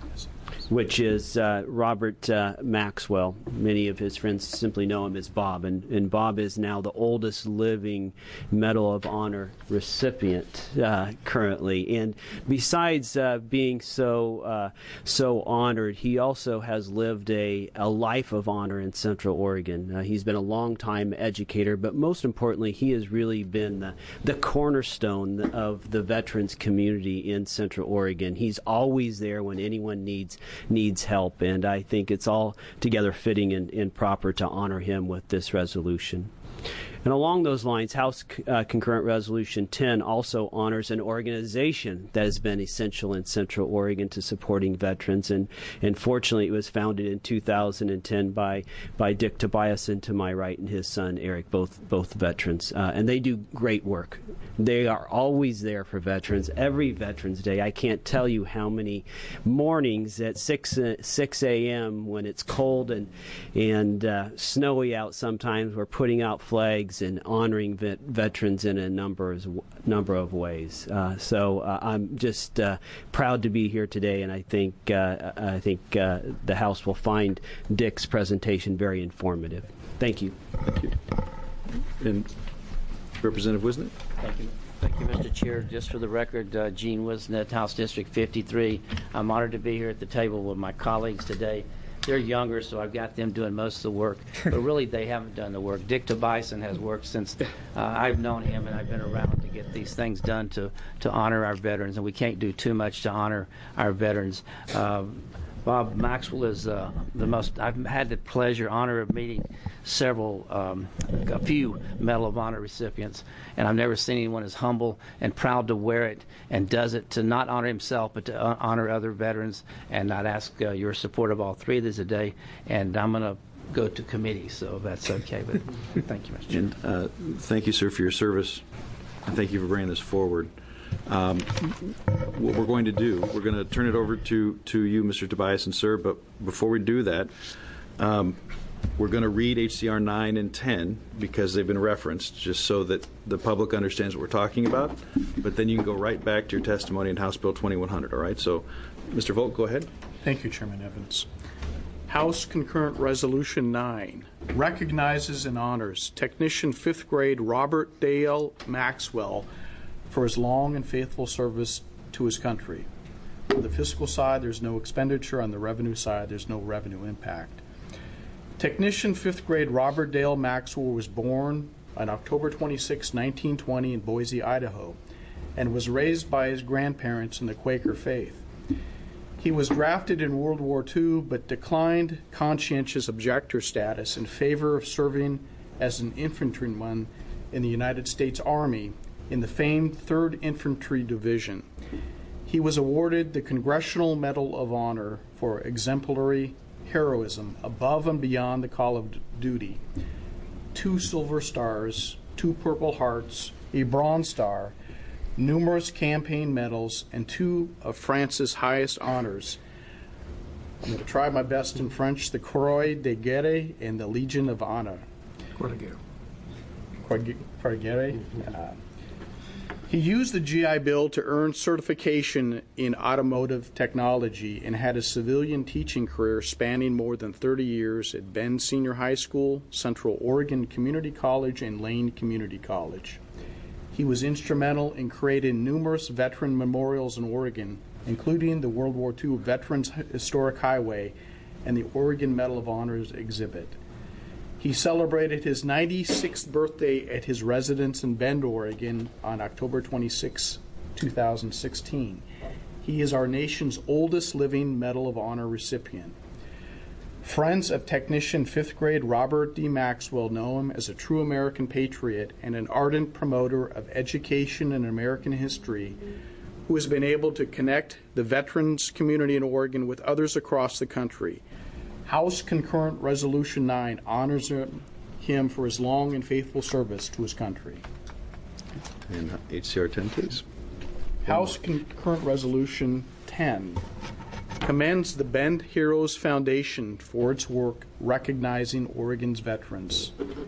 which is uh, Robert uh, Maxwell. Many of his friends simply know him as Bob, and, and Bob is now the oldest living Medal of Honor recipient uh, currently. And besides uh, being so uh, so honored, he also has lived a, a life of honor in Central Oregon. Uh, he's been a long-time educator, but most importantly, he has really been the, the cornerstone of the veterans community in Central Oregon. He's always there when anyone needs needs help, and I think it's all together fitting and, and proper to honor him with this resolution. And along those lines, House uh, Concurrent Resolution ten also honors an organization that has been essential in Central Oregon to supporting veterans, and, and fortunately it was founded in two thousand ten by, by Dick Tobiasen to my right and his son Eric, both both veterans, uh, and they do great work. They are always there for veterans. Every Veterans Day, I can't tell you how many mornings at six a.m. when it's cold and, and uh, snowy out sometimes, we're putting out flags and honoring vet- veterans in a number of, number of ways. Uh, so uh, I'm just uh, proud to be here today, and I think uh, I think uh, the House will find Dick's presentation very informative. Thank you. Thank you. And Representative Wisnet. Thank you. Thank you, Mister Chair. Just for the record, uh, Gene Wisnet, House District fifty-three. I'm honored to be here at the table with my colleagues today. They're younger, so I've got them doing most of the work, but really they haven't done the work. Dick Tobiasen has worked since uh, I've known him, and I've been around to get these things done to, to honor our veterans, and we can't do too much to honor our veterans. Uh, Bob Maxwell is uh, the most, I've had the pleasure, honor of meeting several, um, a few Medal of Honor recipients, and I've never seen anyone as humble and proud to wear it and does it to not honor himself but to uh, honor other veterans. And I'd ask uh, your support of all three of these today, and I'm going to go to committee, so that's okay. But thank you, Mister Chair. And uh, thank you, sir, for your service, and thank you for bringing this forward. Um, what we're going to do, we're going to turn it over to, to you, Mister Tobias and sir, but before we do that, um, we're going to read H C R nine and ten because they've been referenced, just so that the public understands what we're talking about, but then you can go right back to your testimony in House Bill twenty-one hundred, all right? So, Mister Volk, go ahead. Thank you, Chairman Evans. House Concurrent Resolution nine recognizes and honors Technician fifth grade Robert Dale Maxwell for his long and faithful service to his country. On the fiscal side, there's no expenditure. On the revenue side, there's no revenue impact. Technician fifth grade Robert Dale Maxwell was born on October twenty-sixth, nineteen twenty in Boise, Idaho, and was raised by his grandparents in the Quaker faith. He was drafted in World War Two, but declined conscientious objector status in favor of serving as an infantryman in the United States Army in the famed third Infantry Division. He was awarded the Congressional Medal of Honor for exemplary heroism above and beyond the call of duty. Two Silver Stars, two Purple Hearts, a Bronze Star, numerous campaign medals, and two of France's highest honors. I'm going to try my best in French: the Croix de Guerre and the Legion of Honor. Croix de Guerre. Croix de Guerre. Uh, He used the G I Bill to earn certification in automotive technology and had a civilian teaching career spanning more than thirty years at Bend Senior High School, Central Oregon Community College, and Lane Community College. He was instrumental in creating numerous veteran memorials in Oregon, including the World War Two Veterans Historic Highway and the Oregon Medal of Honors exhibit. He celebrated his ninety-sixth birthday at his residence in Bend, Oregon on October twenty-sixth, two thousand sixteen. He is our nation's oldest living Medal of Honor recipient. Friends of Technician fifth grade Robert D. Maxwell know him as a true American patriot and an ardent promoter of education and American history who has been able to connect the veterans community in Oregon with others across the country. House Concurrent Resolution nine honors him for his long and faithful service to his country. And H C R ten, please. House Concurrent Resolution ten commends the Bend Heroes Foundation for its work recognizing Oregon's veterans.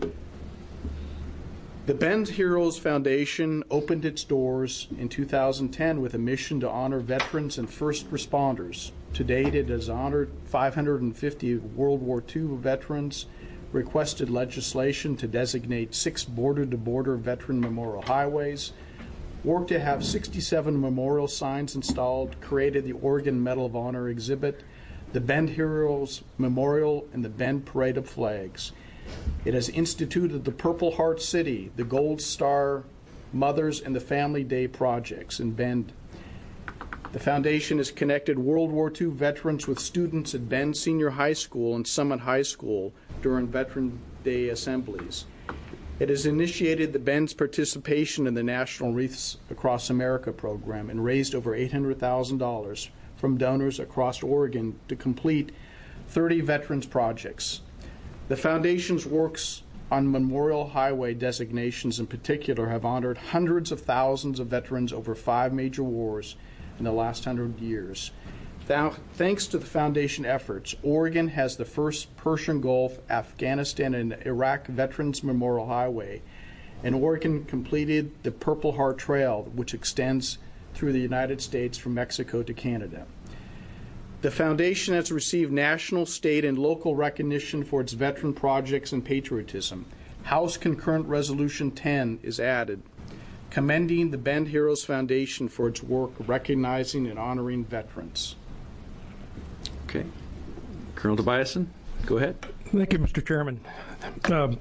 The Bend Heroes Foundation opened its doors in two thousand ten with a mission to honor veterans and first responders. To date, it has honored five hundred fifty World War Two veterans, requested legislation to designate six border-to-border veteran memorial highways, worked to have sixty-seven memorial signs installed, created the Oregon Medal of Honor exhibit, the Bend Heroes Memorial, and the Bend Parade of Flags. It has instituted the Purple Heart City, the Gold Star Mothers, and the Family Day projects in Bend. The foundation has connected World War Two veterans with students at Bend Senior High School and Summit High School during Veteran Day assemblies. It has initiated the Bend's participation in the National Wreaths Across America program and raised over eight hundred thousand dollars from donors across Oregon to complete thirty veterans projects. The foundation's works on Memorial Highway designations in particular have honored hundreds of thousands of veterans over five major wars in the last hundred years. Now, thanks to the foundation efforts, Oregon has the first Persian Gulf, Afghanistan, and Iraq Veterans Memorial Highway, and Oregon completed the Purple Heart Trail, which extends through the United States from Mexico to Canada. The foundation has received national, state, and local recognition for its veteran projects and patriotism. House Concurrent Resolution ten is added, commending the Bend Heroes Foundation for its work recognizing and honoring veterans. Okay. Colonel Tobiasen, go ahead. Thank you, Mister Chairman. Um,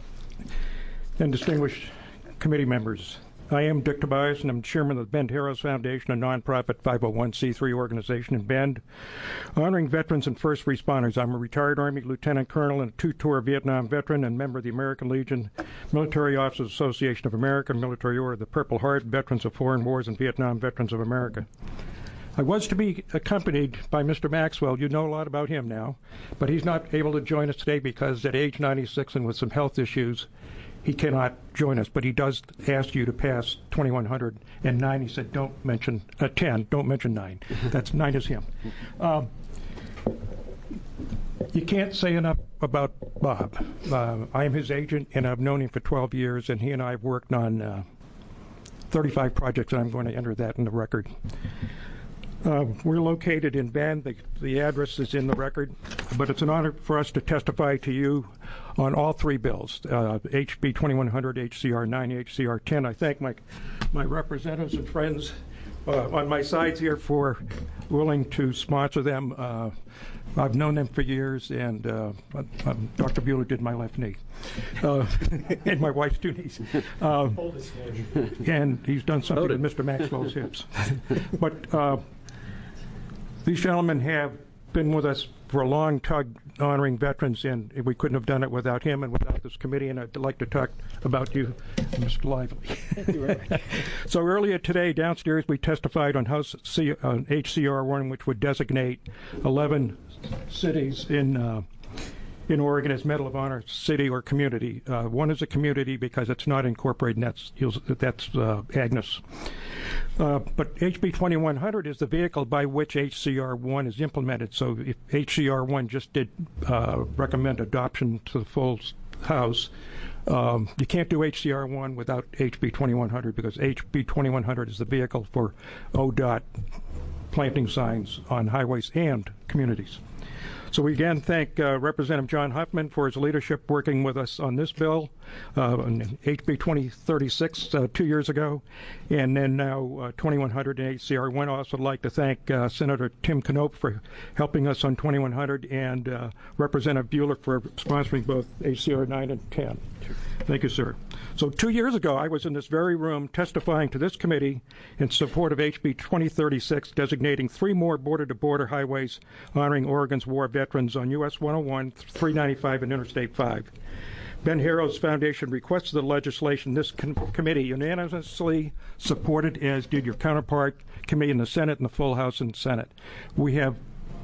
and distinguished committee members, I am Dick Tobias, and I'm chairman of the Bend Heroes Foundation, a nonprofit five oh one c three organization in Bend, honoring veterans and first responders. I'm a retired Army lieutenant colonel and a two-tour Vietnam veteran and member of the American Legion, Military Officers Association of America, Military Order of the Purple Heart, Veterans of Foreign Wars, and Vietnam Veterans of America. I was to be accompanied by Mister Maxwell. You know a lot about him now, but he's not able to join us today because at age ninety-six and with some health issues, he cannot join us. But he does ask you to pass twenty-one hundred and nine. He said, don't mention uh, ten, don't mention nine. That's nine is him. Um, you can't say enough about Bob. Uh, I am his agent, and I've known him for twelve years, and he and I have worked on uh, thirty-five projects, and I'm going to enter that in the record. Uh, we're located in Bend. The, the address is in the record, but it's an honor for us to testify to you on all three bills, uh, H B twenty-one hundred, H C R nine, H C R ten. I thank my, my representatives and friends uh, on my sides here for willing to sponsor them. Uh, I've known them for years, and uh, um, Doctor Bueller did my left knee, uh, and my wife's two knees. Um, and he's done something with Mister Maxwell's hips. But uh, these gentlemen have been with us for a long time honoring veterans, and we couldn't have done it without him and without this committee, and I'd like to talk about you, Mister Lively. Thank you very much. So earlier today, downstairs, we testified on House C, uh, H C R one, which would designate eleven cities in uh, in Oregon as Medal of Honor city or community. Uh, one is a community because it's not incorporated, and that's, that's uh, Agnes. Uh, but H B twenty-one hundred is the vehicle by which H C R one is implemented. So if H C R one just did uh, recommend adoption to the full House, um, you can't do H C R one without H B twenty-one hundred because H B twenty-one hundred is the vehicle for O D O T planting signs on highways and communities. So we again thank uh, Representative John Huffman for his leadership working with us on this bill, uh, on H B twenty thirty-six uh, two years ago, and then now uh, twenty-one hundred and H C R one. I'd also like to thank uh, Senator Tim Knopp for helping us on twenty-one hundred and uh, Representative Bueller for sponsoring both H C R nine and ten. Thank you, sir. So two years ago, I was in this very room testifying to this committee in support of H B twenty thirty-six, designating three more border-to-border highways honoring Oregon's war veterans on U S one oh one, three ninety-five, and Interstate five. Ben Harrow's foundation requested the legislation. This com committee unanimously supported, as did your counterpart committee in the Senate and the full House and Senate. We have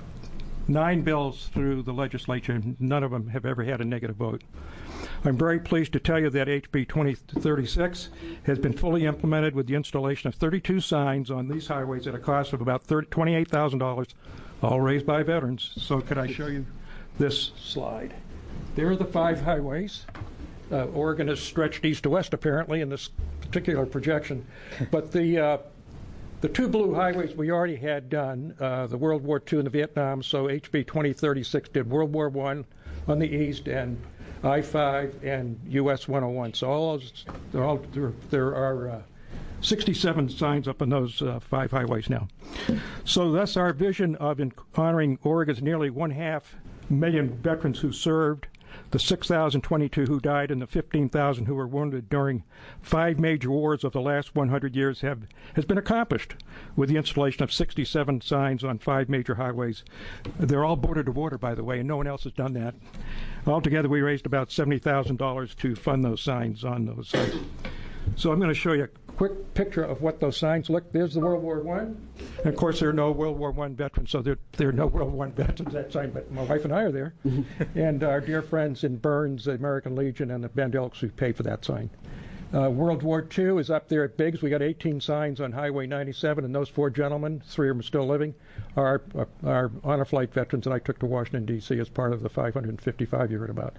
nine bills through the legislature. None of them have ever had a negative vote. I'm very pleased to tell you that H B twenty thirty-six has been fully implemented with the installation of thirty-two signs on these highways at a cost of about twenty-eight thousand dollars, all raised by veterans. So could I show you this slide? There are the five highways. Uh, Oregon is stretched east to west, apparently, in this particular projection. But the uh, the two blue highways we already had done, uh, the World War Two and the Vietnam, so H B twenty thirty-six did World War One on the east and I five and U S one oh one. So all those, they're all, there, there are uh, sixty-seven signs up on those uh, five highways now. So that's our vision of in honoring Oregon's nearly one half million veterans who served, the six thousand twenty-two who died, and the fifteen thousand who were wounded during five major wars of the last one hundred years have has been accomplished with the installation of sixty-seven signs on five major highways. They're all border to border, by the way, and no one else has done that. Altogether, we raised about seventy thousand dollars to fund those signs on those sites. So I'm going to show you a quick picture of what those signs look. There's the World War One. And of course, there are no World War One veterans, so there, there are no World War One veterans that sign, but my wife and I are there. And our dear friends in Burns, the American Legion, and the Bend Elks who paid for that sign. Uh, World War Two is up there at Biggs. We got eighteen signs on Highway ninety-seven, and those four gentlemen, three of them still living, are our, our honor flight veterans that I took to Washington, D C as part of the five hundred fifty-five you heard about.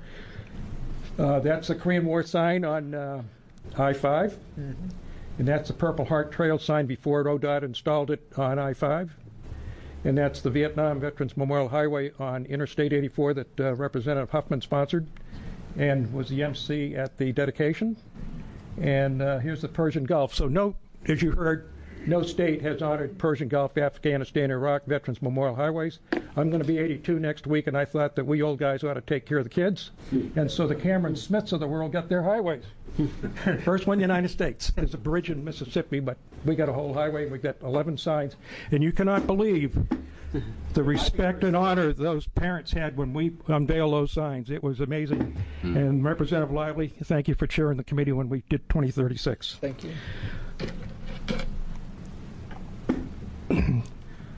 Uh, that's the Korean War sign on uh, I five, mm-hmm. And that's the Purple Heart Trail sign before O D O T installed it on I five. And that's the Vietnam Veterans Memorial Highway on Interstate eighty-four that uh, Representative Huffman sponsored and was the M C at the dedication. And uh, here's the Persian Gulf. So no, as you heard, no state has honored Persian Gulf, Afghanistan, Iraq Veterans Memorial Highways. I'm going to be eighty-two next week, and I thought that we old guys ought to take care of the kids. And so the Cameron Smiths of the world got their highways. First one in the United States. There's a bridge in Mississippi, but we got a whole highway. We've got eleven signs. And you cannot believe the respect and honor those parents had when we unveiled those signs. It was amazing. Mm. And Representative Lively, thank you for chairing the committee when we did twenty thirty-six. Thank you.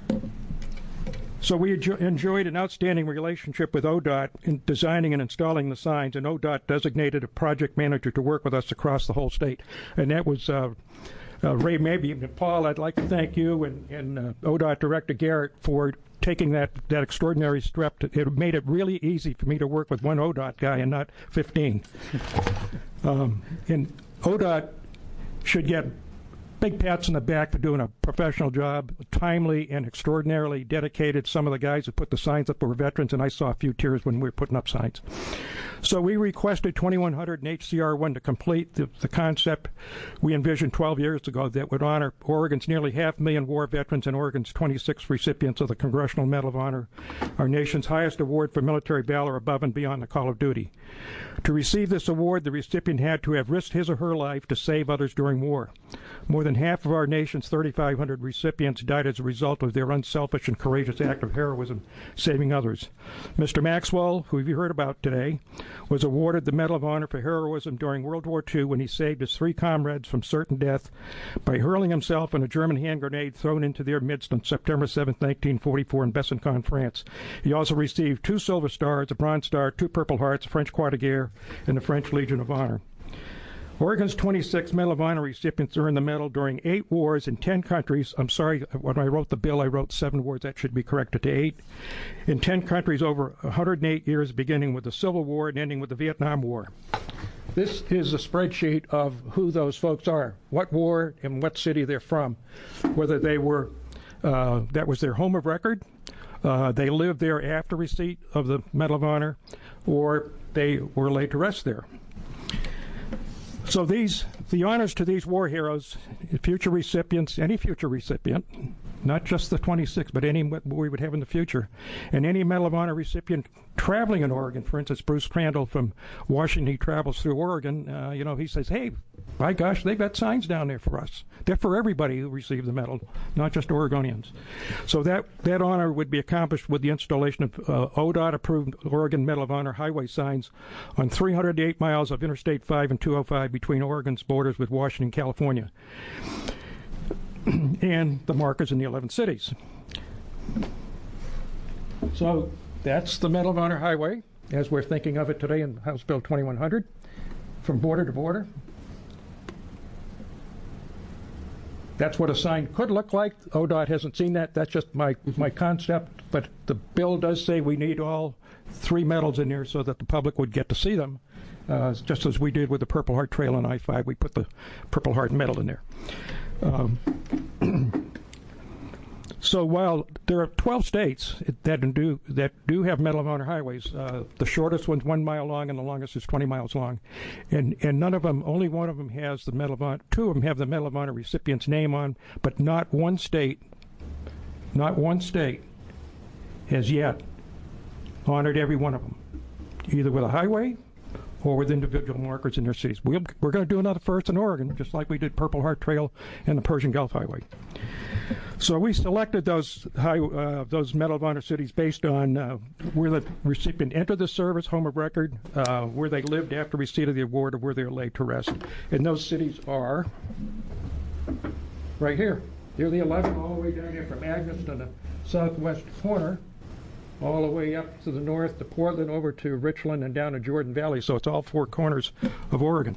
So we enjo- enjoyed an outstanding relationship with O D O T in designing and installing the signs, and O D O T designated a project manager to work with us across the whole state. And that was uh, uh, Ray Mabey. And Paul, I'd like to thank you and, and uh, O D O T Director Garrett for taking that, that extraordinary step. To, it made it really easy for me to work with one O D O T guy and not fifteen. um, and O D O T should get big pats on the back for doing a professional job, timely and extraordinarily dedicated. Some of the guys who put the signs up were veterans, and I saw a few tears when we were putting up signs. So we requested twenty-one hundred and H C R one to complete the, the concept we envisioned twelve years ago that would honor Oregon's nearly half million war veterans and Oregon's twenty-six recipients of the Congressional Medal of Honor, our nation's highest award for military valor above and beyond the call of duty. To receive this award, the recipient had to have risked his or her life to save others during war. More than half of our nation's thirty-five hundred recipients died as a result of their unselfish and courageous act of heroism, saving others. Mister Maxwell, who you heard about today, was awarded the Medal of Honor for heroism during World War Two when he saved his three comrades from certain death by hurling himself in a German hand grenade thrown into their midst on September seventh, nineteen forty-four in Besançon, France. He also received two Silver Stars, a Bronze Star, two Purple Hearts, a French Croix de Guerre, and the French Legion of Honor. Oregon's twenty-six Medal of Honor recipients earned the medal during eight wars in ten countries. I'm sorry, when I wrote the bill, I wrote seven wars. That should be corrected to eight. In ten countries over one hundred eight years, beginning with the Civil War and ending with the Vietnam War. This is a spreadsheet of who those folks are, what war and what city they're from, whether they were, uh, that was their home of record, uh, they lived there after receipt of the Medal of Honor, or they were laid to rest there. So these, the honors to these war heroes, future recipients, any future recipient, not just the twenty-six, but any we would have in the future, and any Medal of Honor recipient traveling in Oregon. For instance, Bruce Crandall from Washington, he travels through Oregon. Uh, you know, he says, hey, by gosh, they've got signs down there for us. They're for everybody who received the medal, not just Oregonians. So that, that honor would be accomplished with the installation of uh, O D O T-approved Oregon Medal of Honor highway signs on three hundred eight miles of Interstate five and two oh five between Oregon's borders with Washington, California, and the markers in the eleven cities. So that's the Medal of Honor highway, as we're thinking of it today in House Bill twenty-one hundred, from border to border. That's what a sign could look like. O D O T hasn't seen that. That's just my, my concept. But the bill does say we need all three medals in there so that the public would get to see them. Uh, just as we did with the Purple Heart Trail on I five, we put the Purple Heart medal in there. Um, so while there are twelve states that do that do have Medal of Honor highways, uh, the shortest one's one mile long and the longest is twenty miles long, and and none of them, only one of them has the Medal of Honor. Two of them have the Medal of Honor recipient's name on, but not one state, not one state, has yet honored every one of them, either with a highway or with individual markers in their cities. We'll, we're going to do another first in Oregon, just like we did Purple Heart Trail and the Persian Gulf Highway. So we selected those high, uh, those Medal of Honor cities based on uh, where the recipient entered the service, home of record, uh, where they lived after receipt of the award, or where they were laid to rest. And those cities are right here. They're the eleven all the way down here from Agnes to the southwest corner, all the way up to the north to Portland, over to Richland, and down to Jordan Valley. So it's all four corners of Oregon.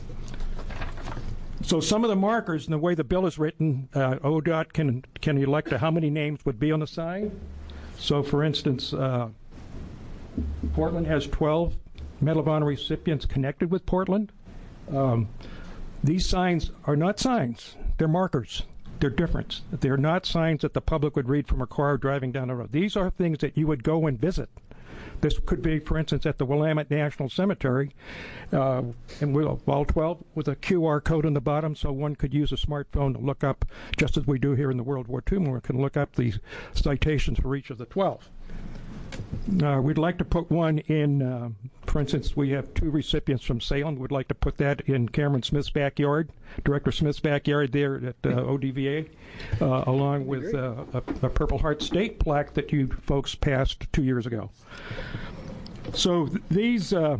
So some of the markers, and the way the bill is written, uh, O D O T can, can elect to how many names would be on the sign. So, for instance, uh, Portland has twelve Medal of Honor recipients connected with Portland. Um, these signs are not signs. They're markers. They're different. They're not signs that the public would read from a car driving down the road. These are things that you would go and visit. This could be, for instance, at the Willamette National Cemetery, uh, and we'll, all twelve with a Q R code on the bottom, so one could use a smartphone to look up, just as we do here in the World War Two, one can look up the citations for each of the twelve. Uh, we'd like to put one in, uh, for instance, we have two recipients from Salem. We'd like to put that in Cameron Smith's backyard, Director Smith's backyard there at uh, O D V A, uh, along with uh, a, a Purple Heart State plaque that you folks passed two years ago. So th- these uh,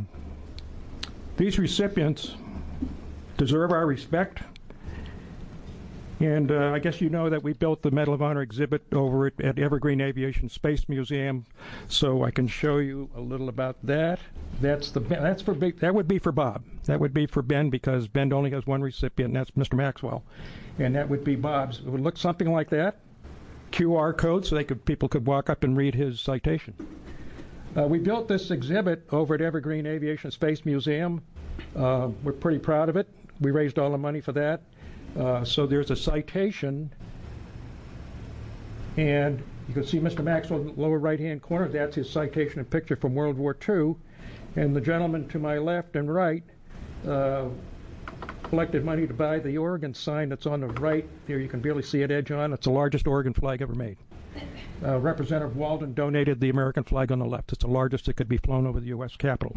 these recipients deserve our respect. And uh, I guess you know that we built the Medal of Honor exhibit over at, at Evergreen Aviation Space Museum, so I can show you a little about that. That's the that's for big, that would be for Bob. That would be for Ben, because Ben only has one recipient, and that's Mister Maxwell, and that would be Bob's. It would look something like that. Q R code, so they could people could walk up and read his citation. Uh, we built this exhibit over at Evergreen Aviation Space Museum. Uh, we're pretty proud of it. We raised all the money for that. Uh, so there's a citation, and you can see Mister Maxwell in the lower right-hand corner. That's his citation and picture from World War Two. And the gentleman to my left and right uh, collected money to buy the Oregon sign that's on the right. There you can barely see it edge on. It's the largest Oregon flag ever made. Uh, Representative Walden donated the American flag on the left. It's the largest that could be flown over the U S Capitol.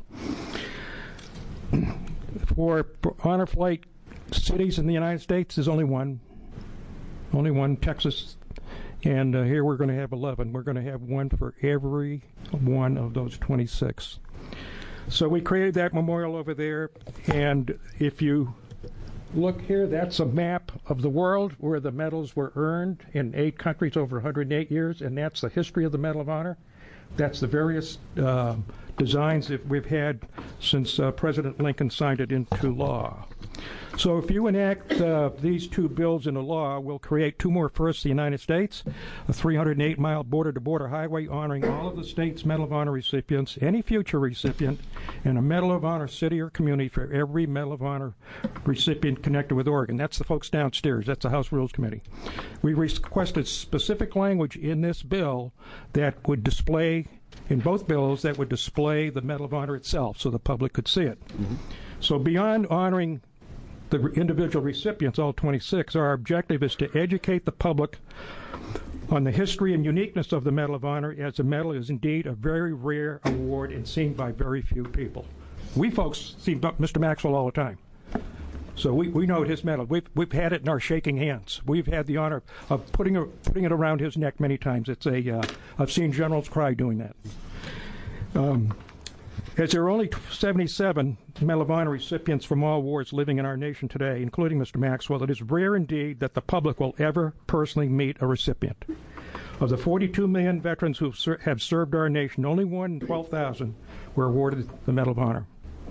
For honor flight cities in the United States, there's only one. Only one, Texas. And uh, here we're going to have eleven. We're going to have one for every one of those twenty-six. So we created that memorial over there. And if you look here, that's a map of the world where the medals were earned in eight countries over one hundred eight years. And that's the history of the Medal of Honor. That's the various uh, designs that we've had since uh, President Lincoln signed it into law. So if you enact uh, these two bills into law, we'll create two more firsts in the United States, a three hundred eight mile border-to-border highway honoring all of the state's Medal of Honor recipients, any future recipient, and a Medal of Honor city or community for every Medal of Honor recipient connected with Oregon. That's the folks downstairs. That's the House Rules Committee. We requested specific language in this bill that would display, in both bills, that would display the Medal of Honor itself so the public could see it. Mm-hmm. So beyond honoring the individual recipients, all twenty-six, our objective is to educate the public on the history and uniqueness of the Medal of Honor, as the medal is indeed a very rare award and seen by very few people. We folks see Mister Maxwell all the time, so we, we know his medal. We've, we've had it in our shaking hands. We've had the honor of putting, a, putting it around his neck many times. It's a, uh, I've seen generals cry doing that. Um, As there are only seventy-seven Medal of Honor recipients from all wars living in our nation today, including Mister Maxwell, it is rare indeed that the public will ever personally meet a recipient. Of the forty-two million veterans who have served our nation, only one in twelve thousand were awarded the Medal of Honor.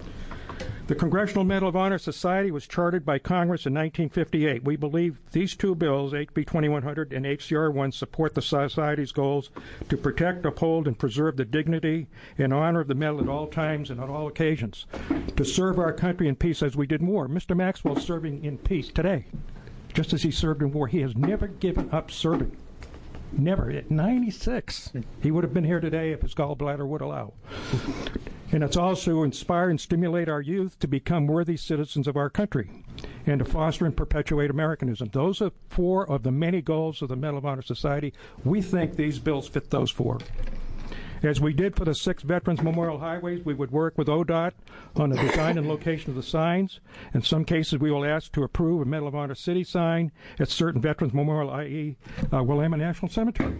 The Congressional Medal of Honor Society was chartered by Congress in nineteen fifty-eight. We believe these two bills, H B twenty-one hundred and H C R one, support the Society's goals to protect, uphold, and preserve the dignity and honor of the medal at all times and on all occasions, to serve our country in peace as we did in war. Mister Maxwell is serving in peace today, just as he served in war. He has never given up serving. Never. At ninety-six, he would have been here today if his gallbladder would allow. And it's also to inspire and stimulate our youth to become worthy citizens of our country and to foster and perpetuate Americanism. Those are four of the many goals of the Medal of Honor Society. We think these bills fit those four. As we did for the six Veterans Memorial Highways, we would work with O D O T on the design and location of the signs. In some cases, we will ask to approve a Medal of Honor City sign at certain Veterans Memorial, that is. Uh, Willamette National Cemetery.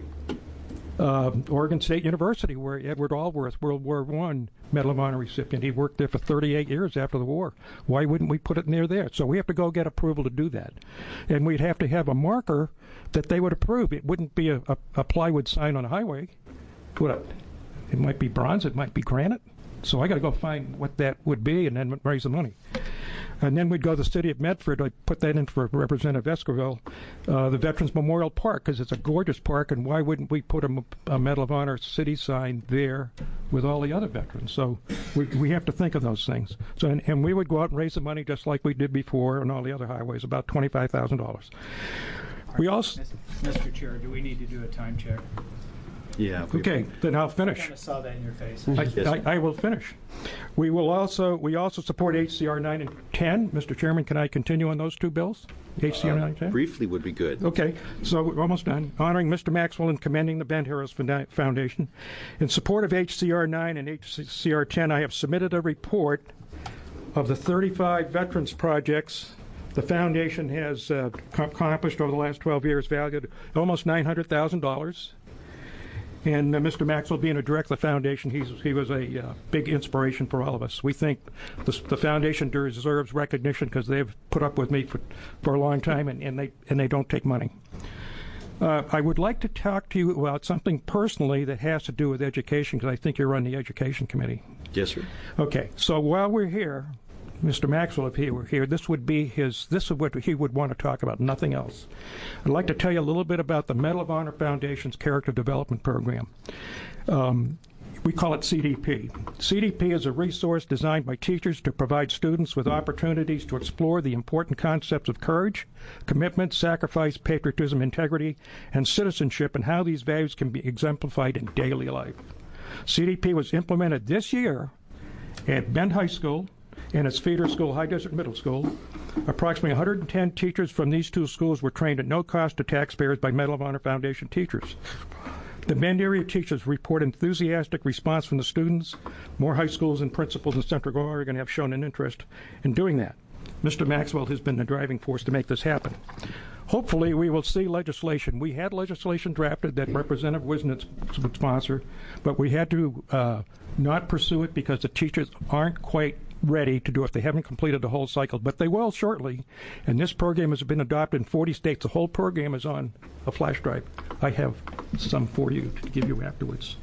Uh, Oregon State University, where Edward Allworth, World War One Medal of Honor recipient. He worked there for thirty-eight years after the war. Why wouldn't we put it near there? So we have to go get approval to do that. And we'd have to have a marker that they would approve. It wouldn't be a, a, a plywood sign on a highway. What? It might be bronze, it might be granite. So I got to go find what that would be and then raise the money. And then we'd go to the city of Medford. I put that in for Representative Esquivel, uh, the Veterans Memorial Park, because it's a gorgeous park, and why wouldn't we put a, a Medal of Honor city sign there with all the other veterans? So we, we have to think of those things. So and, and we would go out and raise the money just like we did before on all the other highways, about twenty-five thousand dollars. We also, Mister Chair, do we need to do a time check? Yeah. Okay, then I'll finish. I kind of saw that in your face. I, Yes, I, I will finish. We will also we also support H C R nine and ten. Mister Chairman, can I continue on those two bills? H C R nine and ten? Briefly would be good. Okay, so we're almost done. Honoring Mister Maxwell and commending the Ben Harris Foundation. In support of H C R nine and H C R ten, I have submitted a report of the thirty-five veterans projects the foundation has uh, accomplished over the last twelve years, valued at almost nine hundred thousand dollars. And uh, Mister Maxwell, being a director of the foundation, he's, he was a uh, big inspiration for all of us. We think the, the foundation deserves recognition because they've put up with me for, for a long time, and, and, they, and they don't take money. Uh, I would like to talk to you about something personally that has to do with education, because I think you're on the education committee. Yes, sir. Okay, so while we're here, Mister Maxwell, if he were here, this would be his, this is what he would want to talk about, nothing else. I'd like to tell you a little bit about the Medal of Honor Foundation's Character Development Program. Um, we call it C D P. C D P is a resource designed by teachers to provide students with opportunities to explore the important concepts of courage, commitment, sacrifice, patriotism, integrity, and citizenship, and how these values can be exemplified in daily life. C D P was implemented this year at Bend High School and its feeder school, High Desert Middle School. Approximately one hundred ten teachers from these two schools were trained at no cost to taxpayers by Medal of Honor Foundation teachers. The Bend area teachers report enthusiastic response from the students. More high schools and principals in Central Oregon have shown an interest in doing that. Mister Maxwell has been the driving force to make this happen. Hopefully, we will see legislation. We had legislation drafted that Representative Wisnitz would sponsor, but we had to uh, not pursue it because the teachers aren't quite ready to do it. They haven't completed the whole cycle, but they will shortly. And this program has been adopted in forty states. The whole program is on a flash drive. I have some for you to give you afterwards.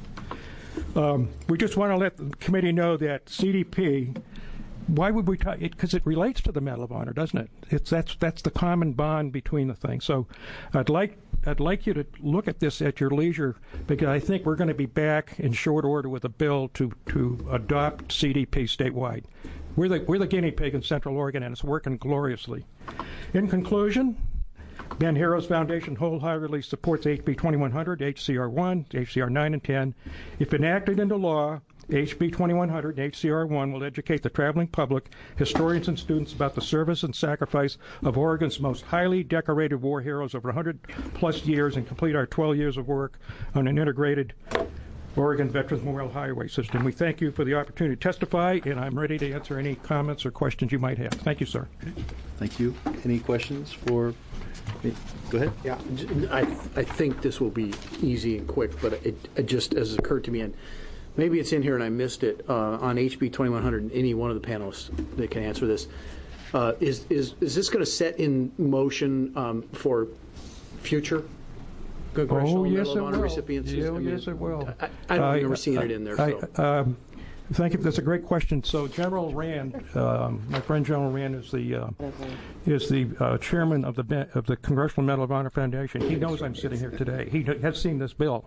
Um, we just want to let the committee know that C D P, why would we talk it? Because it relates to the Medal of Honor, doesn't it? It's that's that's the common bond between the things. So I'd like I'd like you to look at this at your leisure, because I think we're going to be back in short order with a bill to to adopt C D P statewide. We're the we're the guinea pig in Central Oregon, and it's working gloriously. In conclusion, Ben Heroes Foundation wholeheartedly supports H B twenty-one hundred, H C R one, H C R nine and ten. If enacted into law, H B twenty-one hundred and H C R one will educate the traveling public, historians, and students about the service and sacrifice of Oregon's most highly decorated war heroes over one hundred plus years, and complete our twelve years of work on an integrated Oregon Veterans Memorial Highway system. We thank you for the opportunity to testify, and I'm ready to answer any comments or questions you might have. Thank you, sir. Thank you. Any questions for me? Go ahead. Yeah, I, I think this will be easy and quick, but it, it just as it occurred to me, and maybe it's in here and I missed it, uh, on H B twenty-one hundred, and any one of the panelists that can answer this. Uh, is, is, is this going to set in motion um, for future Congressional oh, yes, Medal of Honor will. recipients? Yeah, I mean, yes, it will. I, I don't I, remember seeing I, it in there. I, So. um, thank you. That's a great question. So General Rand, um, my friend General Rand, is the uh, is the uh, chairman of the of the Congressional Medal of Honor Foundation. He knows I'm sitting here today. He has seen this bill.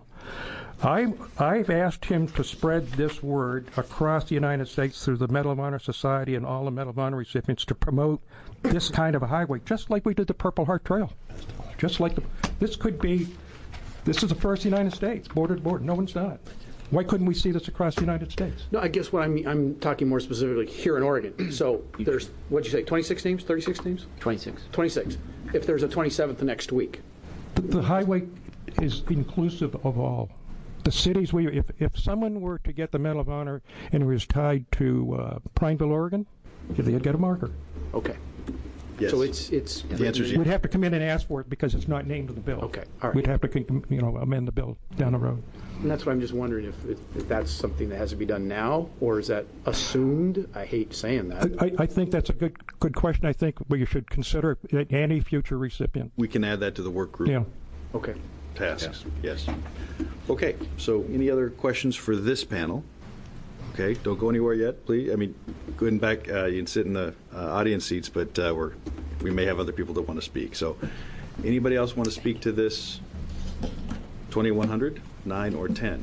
I I've asked him to spread this word across the United States through the Medal of Honor Society and all the Medal of Honor recipients to promote this kind of a highway, just like we did the Purple Heart Trail. Just like the, this could be. This is the first United States, border to border. No one's done it. Why couldn't we see this across the United States? No, I guess what I'm I'm talking more specifically here in Oregon. So there's, what'd you say, twenty-six names, thirty-six names? twenty-six. twenty-six. If there's a twenty-seventh next week. The, the highway is inclusive of all. The cities we, if, if someone were to get the Medal of Honor and it was tied to uh, Prineville, Oregon, they'd get a marker. Okay. Yes. So it's it's. The answer is yes. We'd have to come in and ask for it because it's not named in the bill. Okay, all right. We'd have to, you know, amend the bill down the road. And that's what I'm just wondering if, if, if that's something that has to be done now, or is that assumed? I hate saying that. I, I think that's a good good question. I think we should consider any future recipient. We can add that to the work group. Yeah. Okay. Tasks. Yes. Okay. So, any other questions for this panel? Okay. Don't go anywhere yet, please. I mean, going back, uh, you can sit in the uh, audience seats, but uh, we're we may have other people that want to speak. So, anybody else want to speak to this twenty-one hundred, nine, or ten?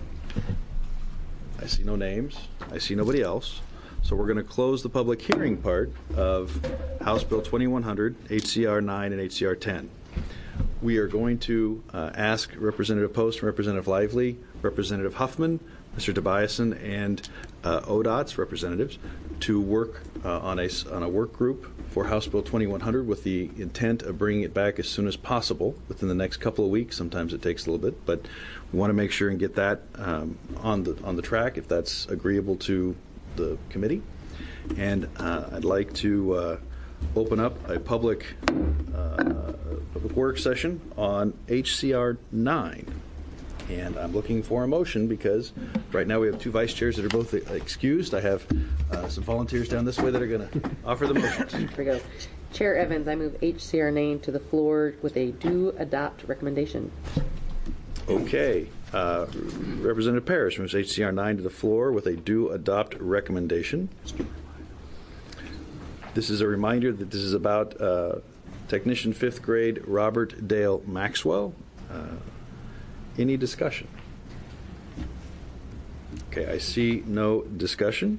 I see no names. I see nobody else. So we're going to close the public hearing part of House Bill twenty-one hundred, H C R nine, and H C R ten. We are going to uh, ask Representative Post, Representative Lively, Representative Huffman, Mister Tobiasen, and uh, O D O T's representatives to work uh, on a on a work group for House Bill twenty-one hundred with the intent of bringing it back as soon as possible within the next couple of weeks. Sometimes it takes a little bit, but we want to make sure and get that um, on the on the track if that's agreeable to the committee. And uh, I'd like to uh, open up a public uh, work session on H C R nine. And I'm looking for a motion because right now we have two vice chairs that are both excused. I have uh, some volunteers down this way that are going to offer the motions. Here we go. Chair Evans, I move H C R nine to the floor with a do adopt recommendation. Okay. Uh, Representative Parrish moves H C R nine to the floor with a do adopt recommendation. This is a reminder that this is about uh, technician fifth grade Robert Dale Maxwell. Uh, any discussion? Okay, I see no discussion.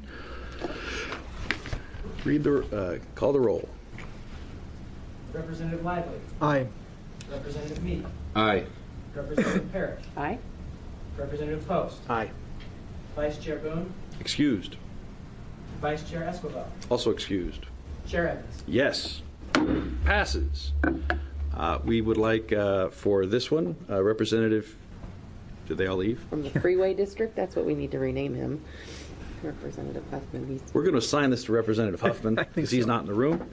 Read the uh, call the roll. Representative Lively. Aye. Representative Meek. Aye. Representative Parrish. Aye. Representative Post. Aye. Vice Chair Boone. Excused. Vice Chair Esquivel. Also excused. Chair Evans. Yes. Passes. Uh, we would like uh, for this one, uh, Representative, did they all leave? From the Freeway District, that's what we need to rename him. Representative Huffman. He's We're going to assign this to Representative Huffman because he's not in the room.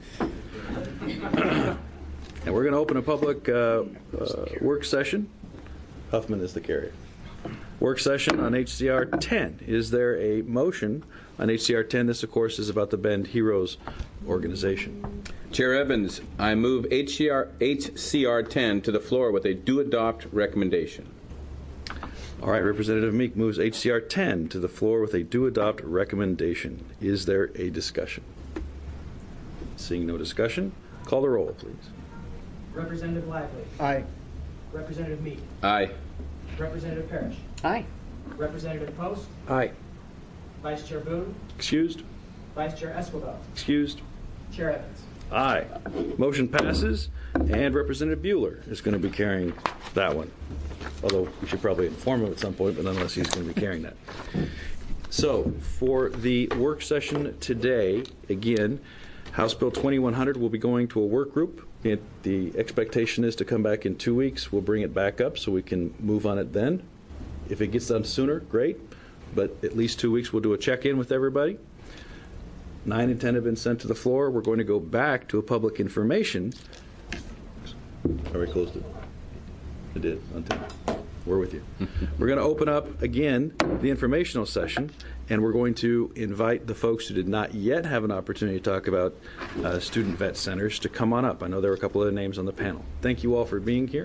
And we're going to open a public uh, uh, work session. Huffman is the carrier. Work session on H C R ten. Is there a motion on H C R ten? This, of course, is about the Bend Heroes organization. Chair Evans, I move H C R, H C R ten to the floor with a do adopt recommendation. All right, Representative Meek moves H C R ten to the floor with a do adopt recommendation. Is there a discussion? Seeing no discussion, call the roll, please. Representative Lively. Aye. Representative Meek. Aye. Representative Parrish. Aye. Representative Post. Aye. Vice Chair Boone. Excused? Vice Chair Esquivel. Excused? Chair Evans. Aye. Motion passes, and Representative Bueller is going to be carrying that one. Although we should probably inform him at some point, but nonetheless he's going to be carrying that. So, for the work session today, again, House Bill twenty-one hundred will be going to a work group. It, the expectation is to come back in two weeks. We'll bring it back up so we can move on it then. If it gets done sooner, great. But at least two weeks, we'll do a check-in with everybody. Nine and ten have been sent to the floor. We're going to go back to a public information. I already closed it. I did on ten. We're with you. We're going to open up, again, the informational session, and we're going to invite the folks who did not yet have an opportunity to talk about uh, student vet centers to come on up. I know there were a couple other names on the panel. Thank you all for being here.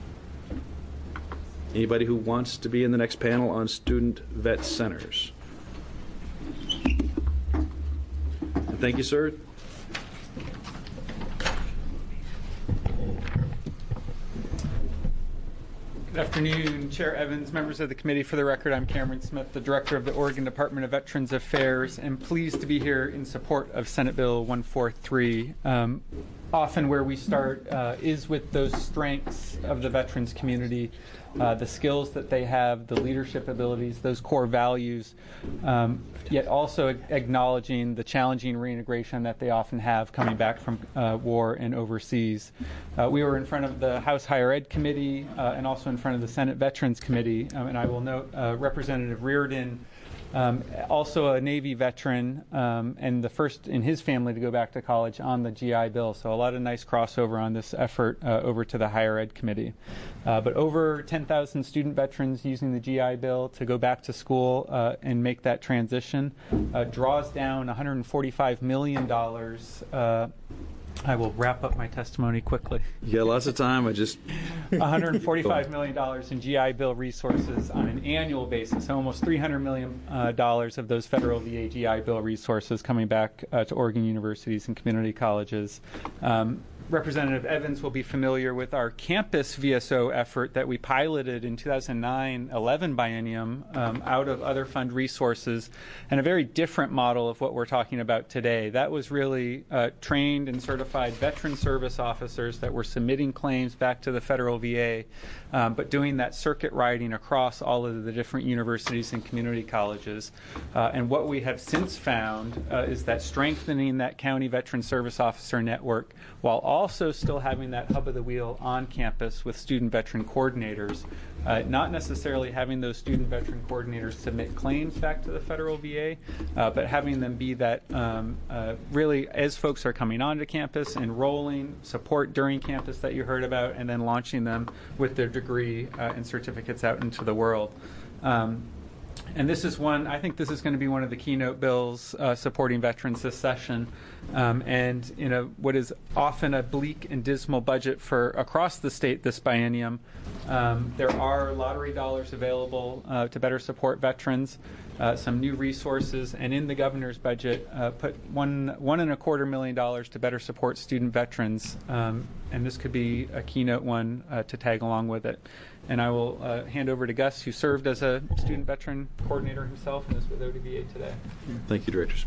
Anybody who wants to be in the next panel on student vet centers? And thank you, sir. Good afternoon, Chair Evans, members of the committee. For the record, I'm Cameron Smith, the Director of the Oregon Department of Veterans Affairs, and pleased to be here in support of Senate Bill one forty-three. Um, often where we start uh, is with those strengths of the veterans community, uh, the skills that they have, the leadership abilities, those core values, um, yet also acknowledging the challenging reintegration that they often have coming back from uh, war and overseas. Uh, we were in front of the House Higher Ed Committee uh, and also in front of the Senate Veterans Committee, um, and I will note uh, Representative Reardon, Um, also a Navy veteran, um, and the first in his family to go back to college on the G I Bill. So a lot of nice crossover on this effort uh, over to the Higher Ed Committee. Uh, but over ten thousand student veterans using the G I Bill to go back to school uh, and make that transition uh, draws down one hundred forty-five million dollars. Uh, I will wrap up my testimony quickly. You got lots of time. I just one hundred forty-five million dollars in G I Bill resources on an annual basis, so almost three hundred million dollars uh, of those federal V A G I Bill resources coming back uh, to Oregon universities and community colleges. Um, Representative Evans will be familiar with our campus V S O effort that we piloted in two thousand nine eleven biennium um, out of other fund resources, and a very different model of what we're talking about today. That was really uh, trained and certified veteran service officers that were submitting claims back to the federal V A, um, but doing that circuit riding across all of the different universities and community colleges. Uh, and what we have since found uh, is that strengthening that county veteran service officer network while also still having that hub of the wheel on campus with student veteran coordinators, uh, not necessarily having those student veteran coordinators submit claims back to the federal V A, uh, but having them be that um, uh, really, as folks are coming onto campus, enrolling, support during campus that you heard about, and then launching them with their degree uh, and certificates out into the world. Um, And this is one, I think this is going to be one of the keynote bills uh, supporting veterans this session. Um, and, you know, what is often a bleak and dismal budget for across the state this biennium, um, there are lottery dollars available uh, to better support veterans, uh, some new resources, and in the governor's budget, uh, put one, one and a quarter million dollars to better support student veterans. Um, and this could be a keynote one uh, to tag along with it. And I will uh, hand over to Gus, who served as a student veteran coordinator himself and is with O D V A today. Thank you, Director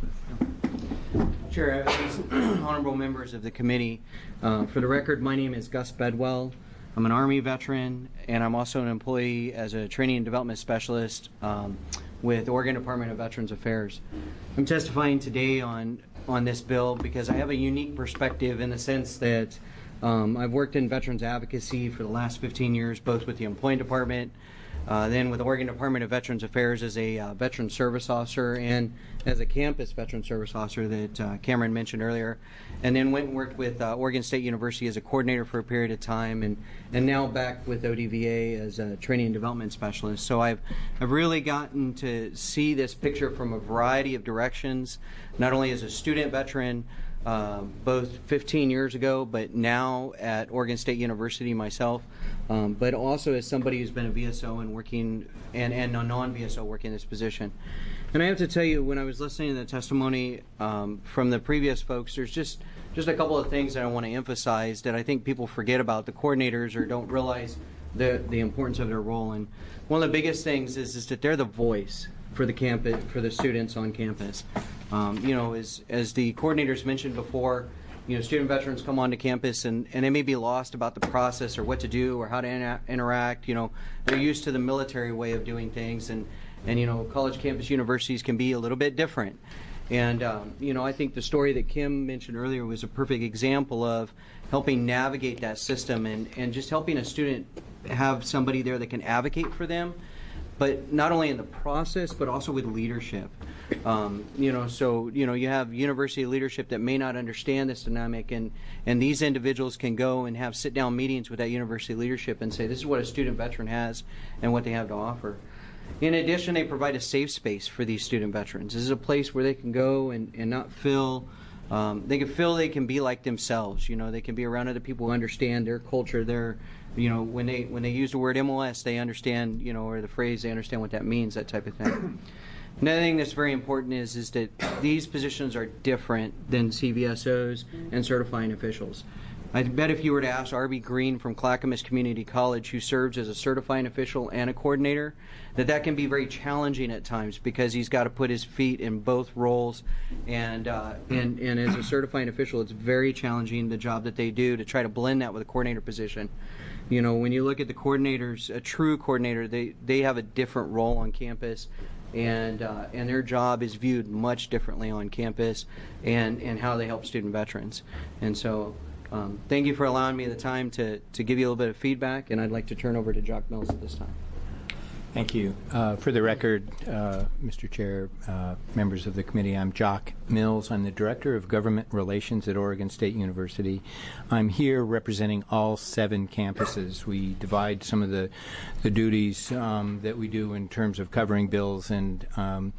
Smith. Chair Evans, honorable members of the committee. Uh, for the record, my name is Gus Bedwell. I'm an Army veteran, and I'm also an employee as a training and development specialist um, with Oregon Department of Veterans Affairs. I'm testifying today on, on this bill because I have a unique perspective in the sense that Um, I've worked in veterans advocacy for the last fifteen years, both with the Employment Department, uh, then with the Oregon Department of Veterans Affairs as a uh, veteran service officer, and as a campus veteran service officer that uh, Cameron mentioned earlier, and then went and worked with uh, Oregon State University as a coordinator for a period of time, and, and now back with O D V A as a training and development specialist. So I've, I've really gotten to see this picture from a variety of directions, not only as a student veteran, Uh, both fifteen years ago, but now at Oregon State University myself, um, but also as somebody who's been a V S O and working, and, and a non-V S O working in this position. And I have to tell you, when I was listening to the testimony um, from the previous folks, there's just, just a couple of things that I want to emphasize that I think people forget about, the coordinators, or don't realize the, the importance of their role. And one of the biggest things is, is that they're the voice for the campus, for the students on campus. Um, you know, as, as the coordinators mentioned before, you know, student veterans come onto campus and, and they may be lost about the process or what to do or how to inter- interact. You know, they're used to the military way of doing things, and, and you know, college campus universities can be a little bit different. And, um, you know, I think the story that Kim mentioned earlier was a perfect example of helping navigate that system and, and just helping a student have somebody there that can advocate for them, but not only in the process, but also with leadership. Um, you know, so, you know, you have university leadership that may not understand this dynamic, and, and these individuals can go and have sit-down meetings with that university leadership and say, this is what a student veteran has and what they have to offer. In addition, they provide a safe space for these student veterans. This is a place where they can go and, and not feel, um, they can feel they can be like themselves. You know, they can be around other people who understand their culture, their, you know, when they when they use the word M O S, they understand, you know, or the phrase, they understand what that means, that type of thing. Another thing that's very important is is that these positions are different than C V S Os and certifying officials. I bet if you were to ask Arby Green from Clackamas Community College, who serves as a certifying official and a coordinator, that that can be very challenging at times because he's got to put his feet in both roles. And, uh, and, and as a certifying official, it's very challenging, the job that they do, to try to blend that with a coordinator position. You know, when you look at the coordinators, a true coordinator, they, they have a different role on campus. And uh, and their job is viewed much differently on campus, and, and how they help student veterans. And so um, thank you for allowing me the time to, to give you a little bit of feedback, and I'd like to turn over to Jock Mills at this time. Thank you. Uh, for the record, uh, Mister Chair, uh, members of the committee, I'm Jock Mills. I'm the Director of Government Relations at Oregon State University. I'm here representing all seven campuses. We divide some of the, the duties um, that we do in terms of covering bills, and um,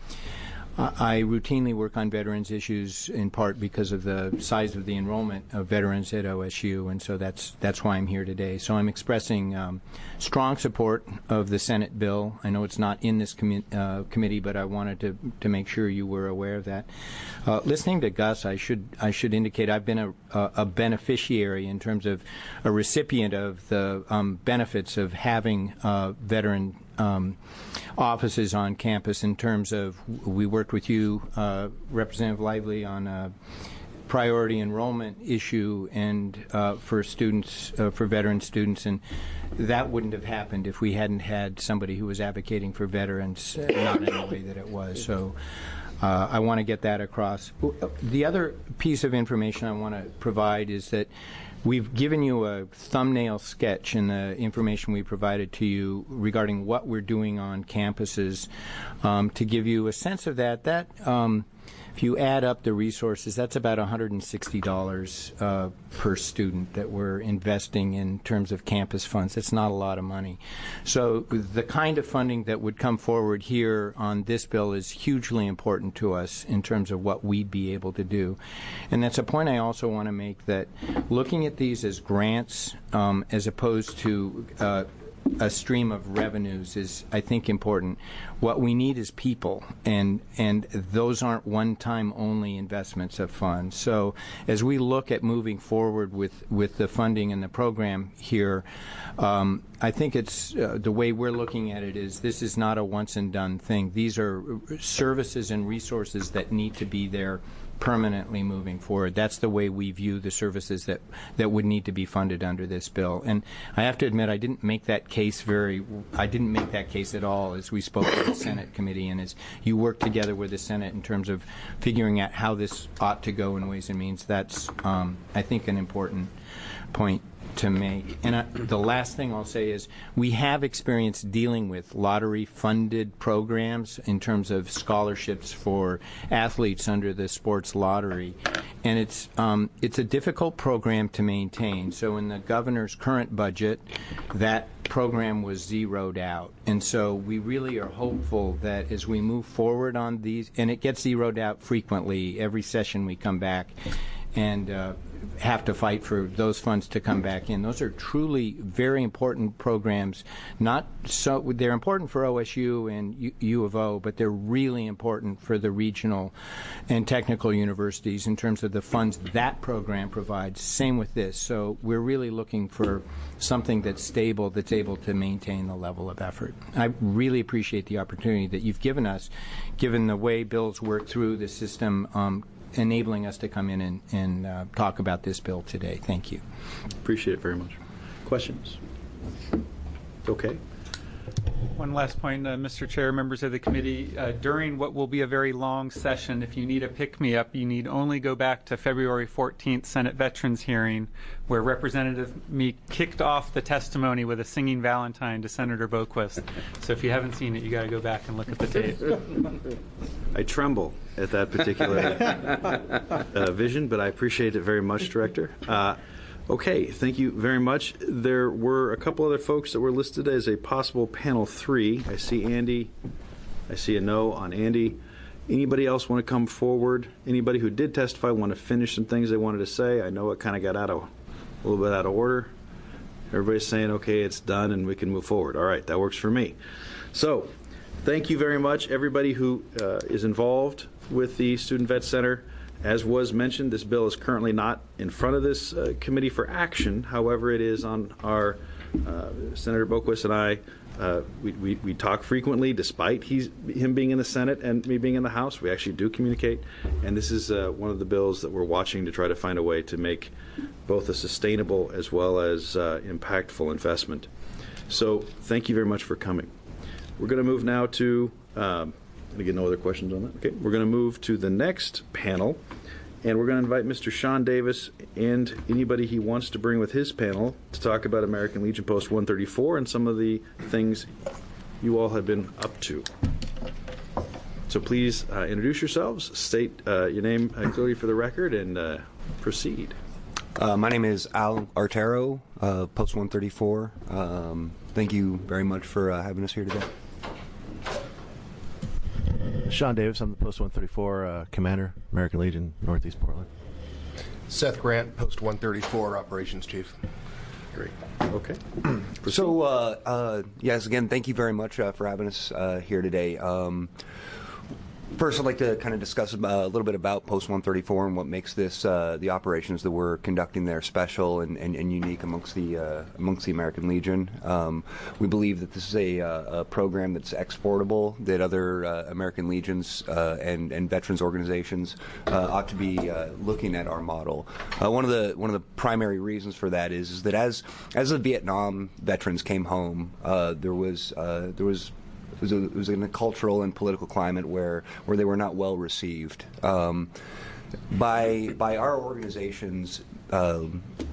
I routinely work on veterans issues in part because of the size of the enrollment of veterans at O S U, and so that's that's why I'm here today. So I'm expressing um, strong support of the Senate bill. I know it's not in this commi- uh, committee, but I wanted to to make sure you were aware of that. Uh, listening to Gus, I should I should indicate I've been a, a, a beneficiary in terms of a recipient of the um, benefits of having uh, veteran Um, offices on campus. In terms of, we worked with you, uh, Representative Lively, on a priority enrollment issue and uh, for students, uh, for veteran students, and that wouldn't have happened if we hadn't had somebody who was advocating for veterans, uh, not in the way that it was. So uh, I want to get that across. The other piece of information I want to provide is that we've given you a thumbnail sketch in the information we provided to you regarding what we're doing on campuses um, to give you a sense of that. That um, if you add up the resources, that's about one hundred sixty dollars uh, per student that we're investing in terms of campus funds. It's not a lot of money. So the kind of funding that would come forward here on this bill is hugely important to us in terms of what we'd be able to do. And that's a point I also want to make, that looking at these as grants um, as opposed to uh, a stream of revenues is, I think, important. What we need is people, and and those aren't one-time only investments of funds. So as we look at moving forward with, with the funding and the program here, um, I think it's uh, the way we're looking at it is this is not a once-and-done thing. These are services and resources that need to be there permanently moving forward. That's the way we view the services that, that would need to be funded under this bill. And I have to admit, I didn't make that case very, I didn't make that case at all as we spoke to the Senate committee and as you work together with the Senate in terms of figuring out how this ought to go in Ways and Means. That's, um, I think, an important point to make. And uh, the last thing I'll say is we have experience dealing with lottery-funded programs in terms of scholarships for athletes under the sports lottery. And it's um, it's a difficult program to maintain. So in the governor's current budget, that program was zeroed out. And so we really are hopeful that as we move forward on these, and it gets zeroed out frequently, every session we come back and uh, have to fight for those funds to come back in. Those are truly very important programs. Not so they're important for O S U and U, U of O, but they're really important for the regional and technical universities in terms of the funds that program provides. Same with this. So we're really looking for something that's stable, that's able to maintain the level of effort. I really appreciate the opportunity that you've given us, given the way bills work through the system, um, enabling us to come in and, and uh, talk about this bill today. Thank you. Appreciate it very much. Questions? Okay. One last point, uh, Mister Chair, members of the committee. Uh, during what will be a very long session, if you need a pick-me-up, you need only go back to February fourteenth Senate Veterans hearing, where Representative Meek kicked off the testimony with a singing Valentine to Senator Boquist. So if you haven't seen it, you got to go back and look at the tape. I tremble at that particular uh, vision, but I appreciate it very much, Director. Uh, Okay, thank you very much. There were a couple other folks that were listed as a possible panel three. I see Andy. I see a no on Andy. Anybody else want to come forward? Anybody who did testify want to finish some things they wanted to say? I know it kind of got out of a little bit out of order. Everybody's saying, okay, it's done and we can move forward. All right, that works for me. So, thank you very much, everybody who uh, is involved with the Student Vet Center. As was mentioned, this bill is currently not in front of this uh, committee for action. However, it is on our uh, Senator Boquist and I. Uh, we, we, we talk frequently, despite he's, him being in the Senate and me being in the House. We actually do communicate. And this is uh, one of the bills that we're watching to try to find a way to make both a sustainable as well as uh, impactful investment. So thank you very much for coming. We're going to move now to... Um, Again, no other questions on that? Okay, we're going to move to the next panel, and we're going to invite Mister Sean Davis and anybody he wants to bring with his panel to talk about American Legion Post one thirty-four and some of the things you all have been up to. So please uh, introduce yourselves, state uh, your name uh, clearly for the record, and uh, proceed. Uh, my name is Al Artero, uh, Post one thirty-four. Um, thank you very much for uh, having us here today. Sean Davis, I'm the Post one thirty-four uh, Commander, American Legion, Northeast Portland. Seth Grant, Post one thirty-four Operations Chief. Great. Okay. So, uh, uh, yes, again, thank you very much uh, for having us uh, here today. Um, First, I'd like to kind of discuss uh, a little bit about Post one thirty-four and what makes this uh, the operations that we're conducting there special and, and, and unique amongst the uh, amongst the American Legion. Um, we believe that this is a, uh, a program that's exportable, that other uh, American Legions uh, and, and veterans organizations uh, ought to be uh, looking at our model. Uh, one of the one of the primary reasons for that is, is that as as the Vietnam veterans came home, uh, there was uh, there was It was, a, it was in a cultural and political climate where, where they were not well received. Um, by by our organization's um,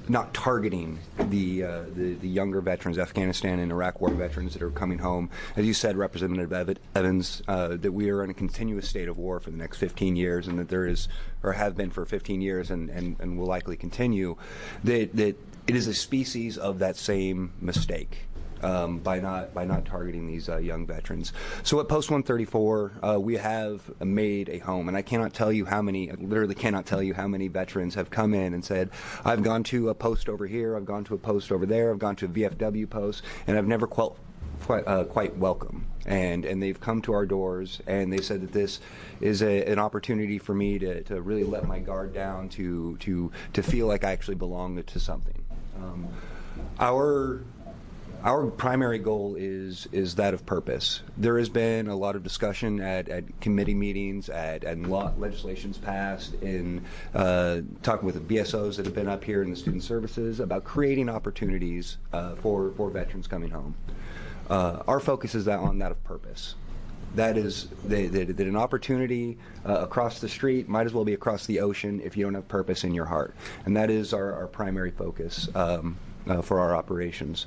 not targeting the, uh, the the younger veterans, Afghanistan and Iraq War veterans that are coming home. As you said, Representative Evans, uh, that we are in a continuous state of war for the next fifteen years, and that there is, or have been for fifteen years, and, and, and will likely continue. That that it is a species of that same mistake. Um, by not by not targeting these uh, young veterans. So at Post one thirty-four, uh, we have made a home, and I cannot tell you how many. I literally cannot tell you how many veterans have come in and said, "I've gone to a post over here, I've gone to a post over there, I've gone to a V F W post, and I've never quite quite, uh, quite welcome." And and they've come to our doors, and they said that this is a, an opportunity for me to, to really let my guard down, to to to feel like I actually belong to something. Um, our Our primary goal is is that of purpose. There has been a lot of discussion at, at committee meetings, at and law legislations passed, in uh, talking with the B S Os that have been up here in the student services about creating opportunities uh, for for veterans coming home. Uh, our focus is that on that of purpose. That is that, that, that an opportunity uh, across the street might as well be across the ocean if you don't have purpose in your heart, and that is our, our primary focus um, uh, for our operations.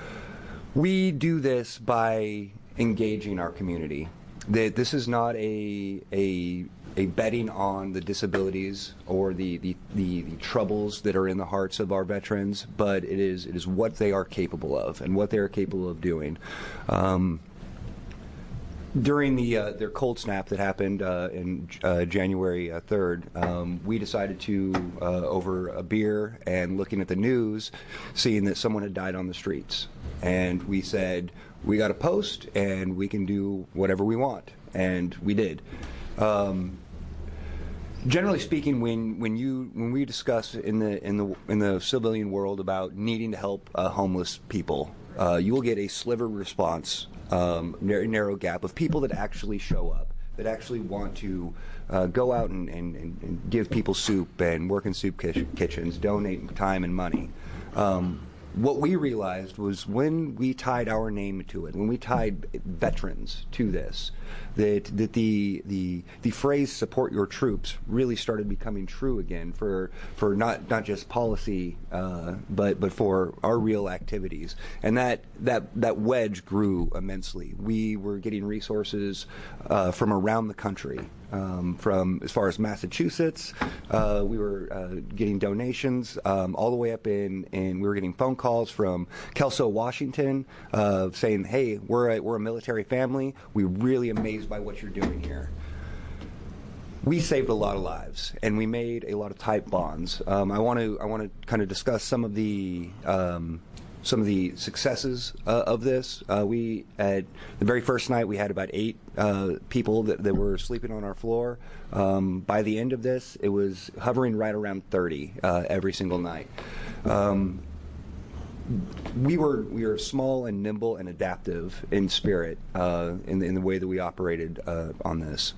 We do this by engaging our community. That this is not a a a betting on the disabilities or the, the, the, the troubles that are in the hearts of our veterans, but it is it is what they are capable of and what they are capable of doing. Um, During the uh, their cold snap that happened uh, in uh, January third, um, we decided to, uh, over a beer and looking at the news, seeing that someone had died on the streets. And we said, we got to post, and we can do whatever we want. And we did. Um, generally speaking, when when you when we discuss in the in the in the civilian world about needing to help uh, homeless people, uh, you will get a sliver response. Um, narrow, narrow gap of people that actually show up, that actually want to uh, go out and, and, and give people soup and work in soup kitchens, donate time and money. Um, what we realized was when we tied our name to it, when we tied veterans to this, that that the the the phrase "support your troops" really started becoming true again for for not not just policy, uh, but but for our real activities, and that that that wedge grew immensely. We were getting resources uh, from around the country. Um, from as far as Massachusetts, uh, we were uh, getting donations um, all the way up in, and we were getting phone calls from Kelso, Washington, uh, saying, "Hey, we're a, we're a military family. We're really amazed by what you're doing here." We saved a lot of lives, and we made a lot of tight bonds. Um, I want to I want to kind of discuss some of the. Um, Some of the successes uh, of this. Uh, we, at the very first night, we had about eight uh, people that, that were sleeping on our floor. Um, by the end of this, it was hovering right around thirty uh, every single night. Um, we were we were small and nimble and adaptive in spirit uh, in, the, in the way that we operated uh, on this.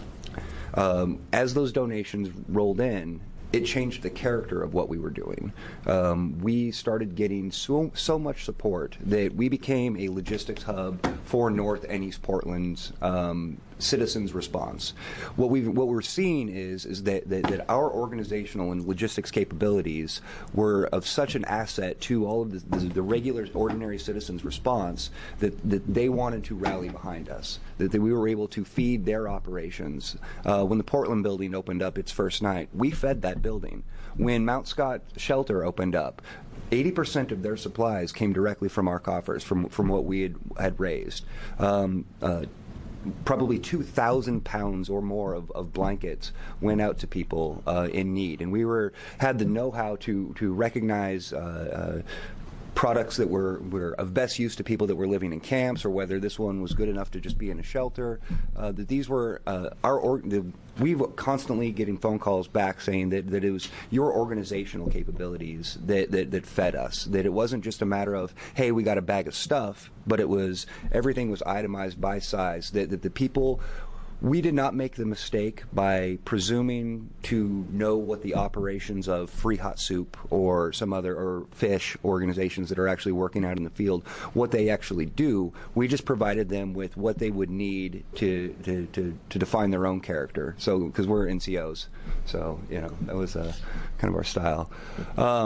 Um, as those donations rolled in, it changed the character of what we were doing. Um, we started getting so so much support that we became a logistics hub for North and East Portland's um, citizens' response. What we what we're seeing is is that, that that our organizational and logistics capabilities were of such an asset to all of the, the, the regular, ordinary citizens' response that that they wanted to rally behind us. That, that we were able to feed their operations. Uh, when the Portland building opened up its first night, we fed that building. When Mount Scott Shelter opened up, eighty percent of their supplies came directly from our coffers, from from what we had, had raised. Um, uh, probably two thousand pounds or more of, of blankets went out to people uh, in need. And we were had the know-how to, to recognize uh, uh, products that were, were of best use to people that were living in camps, or whether this one was good enough to just be in a shelter. Uh, that these were uh, our or, the, we were constantly getting phone calls back saying that, that it was your organizational capabilities that, that that fed us. That it wasn't just a matter of, hey, we got a bag of stuff, but it was everything was itemized by size. That that the people. We did not make the mistake by presuming to know what the operations of Free Hot Soup or some other or fish organizations that are actually working out in the field, what they actually do. We just provided them with what they would need to to, to, to define their own character. So because we're N C Os, so you know that was uh, kind of our style. Um,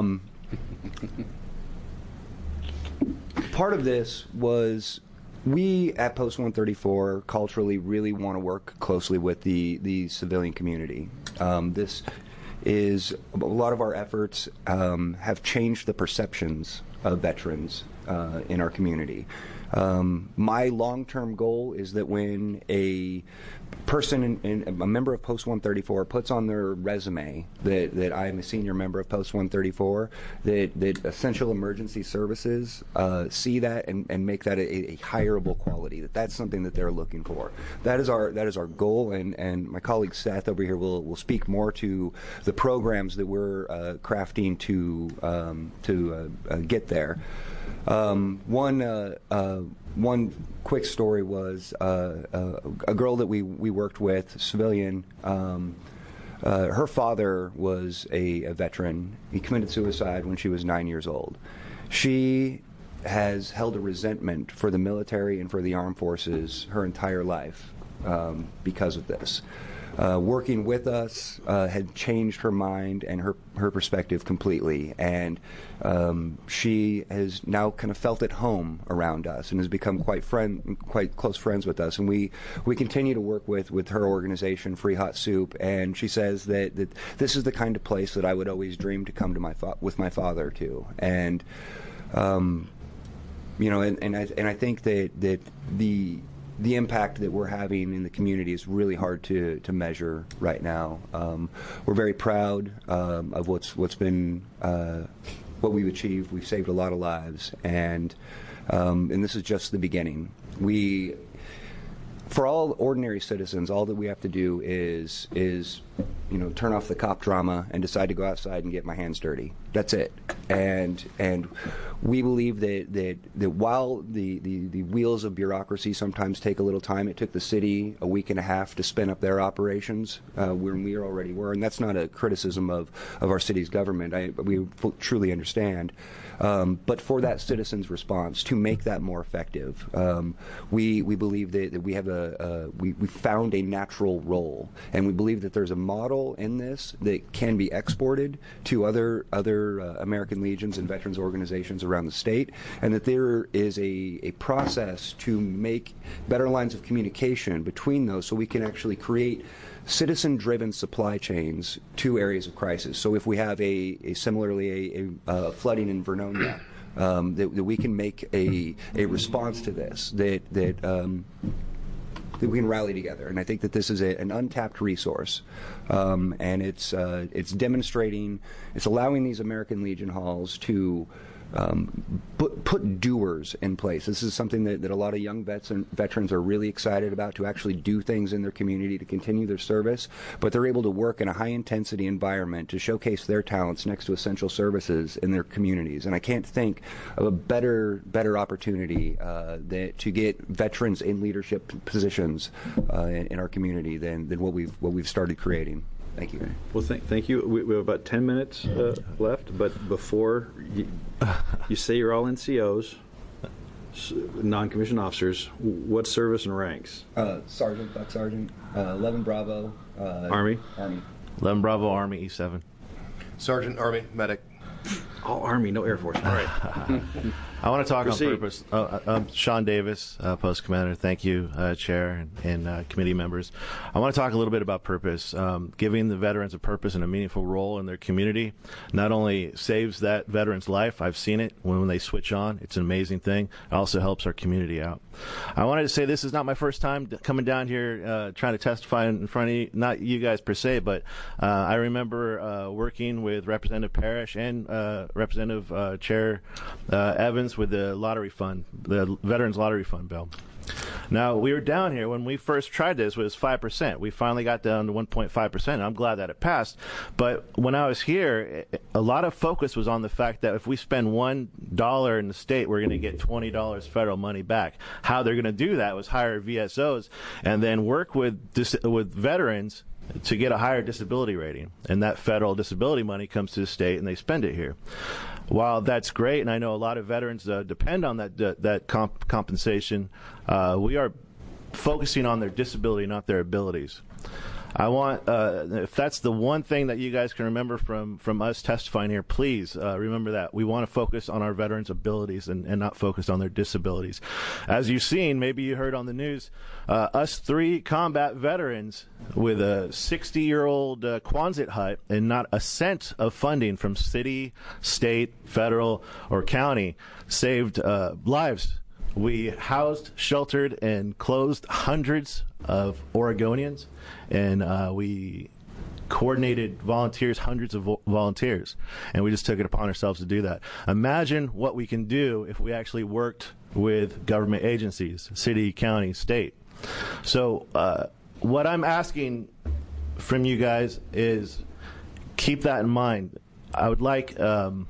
Part of this was we at Post one thirty-four culturally really want to work closely with the, the civilian community. Um, this is a lot of our efforts um, have changed the perceptions of veterans uh, in our community. Um, my long-term goal is that when a person, in, in, a member of Post one thirty-four, puts on their resume that, that I'm a senior member of Post one thirty-four, that, that Essential Emergency Services uh, see that and, and make that a, a hireable quality, that that's something that they're looking for. That is our that is our goal, and, and my colleague Seth over here will, will speak more to the programs that we're uh, crafting to, um, to uh, uh, get there. Um, one uh, uh, one quick story was uh, uh, a girl that we, we worked with, civilian. Um, uh, her father was a, a veteran. He committed suicide when she was nine years old. She has held a resentment for the military and for the armed forces her entire life um, because of this. Uh, working with us uh, had changed her mind and her, her perspective completely, and um, she has now kind of felt at home around us and has become quite friend, quite close friends with us. And we, we continue to work with, with her organization, Free Hot Soup, and she says that, that this is the kind of place that I would always dream to come to my fa- with my father to. And um, you know, and, and I and I think that that the the impact that we're having in the community is really hard to, to measure right now. Um, we're very proud um, of what's what's been uh, what we've achieved. We've saved a lot of lives, and um, and this is just the beginning. We, for all ordinary citizens, all that we have to do is is you know turn off the cop drama and decide to go outside and get my hands dirty. That's it. And and we believe that that, that while the, the, the wheels of bureaucracy sometimes take a little time, it took the city a week and a half to spin up their operations uh, when we already were. And that's not a criticism of, of our city's government. I, we f- truly understand. Um, but for that citizen's response, to make that more effective, um, we we believe that, that we have a, a we, we found a natural role, and we believe that there's a model in this that can be exported to other other uh, American Legions and veterans organizations around the state, and that there is a, a process to make better lines of communication between those, so we can actually create citizen-driven supply chains to areas of crisis. So if we have a, a similarly a, a uh, flooding in Vernonia, um, that, that we can make a a response to this, that that um, that we can rally together. And I think that this is a, an untapped resource, um, and it's uh, it's demonstrating, it's allowing these American Legion halls to Um, put, put doers in place. This is something that, that a lot of young vets and veterans are really excited about, to actually do things in their community to continue their service, but they're able to work in a high-intensity environment to showcase their talents next to essential services in their communities. And I can't think of a better better opportunity uh, that, to get veterans in leadership positions uh, in, in our community than, than what we've what we've started creating. Thank you. Well, th- thank you. We, we have about ten minutes uh, left, but before you, you say you're all N C Os, s- non-commissioned officers, what service and ranks? Uh, Sergeant, Buck Sergeant, uh, eleven Bravo. Uh, Army? Army. eleven Bravo, Army, E seven. Sergeant, Army, medic. All Army, no Air Force. All right. I want to talk Proceed. on purpose. Uh, I'm Sean Davis, uh, Post Commander. Thank you, uh, Chair and, and uh, committee members. I want to talk a little bit about purpose. Um, giving the veterans a purpose and a meaningful role in their community not only saves that veteran's life, I've seen it when, when they switch on. It's an amazing thing. It also helps our community out. I wanted to say this is not my first time coming down here uh, trying to testify in front of you, not you guys per se, but uh, I remember uh, working with Representative Parrish and uh, Representative uh, Chair uh, Evans with the lottery fund, the Veterans Lottery Fund bill. Now, we were down here when we first tried this, it was five percent. We finally got down to one point five percent. I'm glad that it passed. But when I was here, a lot of focus was on the fact that if we spend one dollar in the state, we're going to get twenty dollars federal money back. How they're going to do that was hire V S Os and then work with dis- with veterans to get a higher disability rating. And that federal disability money comes to the state and they spend it here. While that's great, and I know a lot of veterans uh, depend on that that, that comp- compensation, uh, we are focusing on their disability, not their abilities. I want, uh, if that's the one thing that you guys can remember from, from us testifying here, please uh, remember that. We want to focus on our veterans' abilities and, and not focus on their disabilities. As you've seen, maybe you heard on the news, uh, us three combat veterans with a sixty-year-old uh, Quonset hut and not a cent of funding from city, state, federal, or county saved uh, lives. We housed, sheltered, and clothed hundreds of Oregonians, and uh, we coordinated volunteers, hundreds of vo- volunteers, and we just took it upon ourselves to do that. Imagine what we can do if we actually worked with government agencies, city, county, state. So uh, what I'm asking from you guys is keep that in mind. I would like um,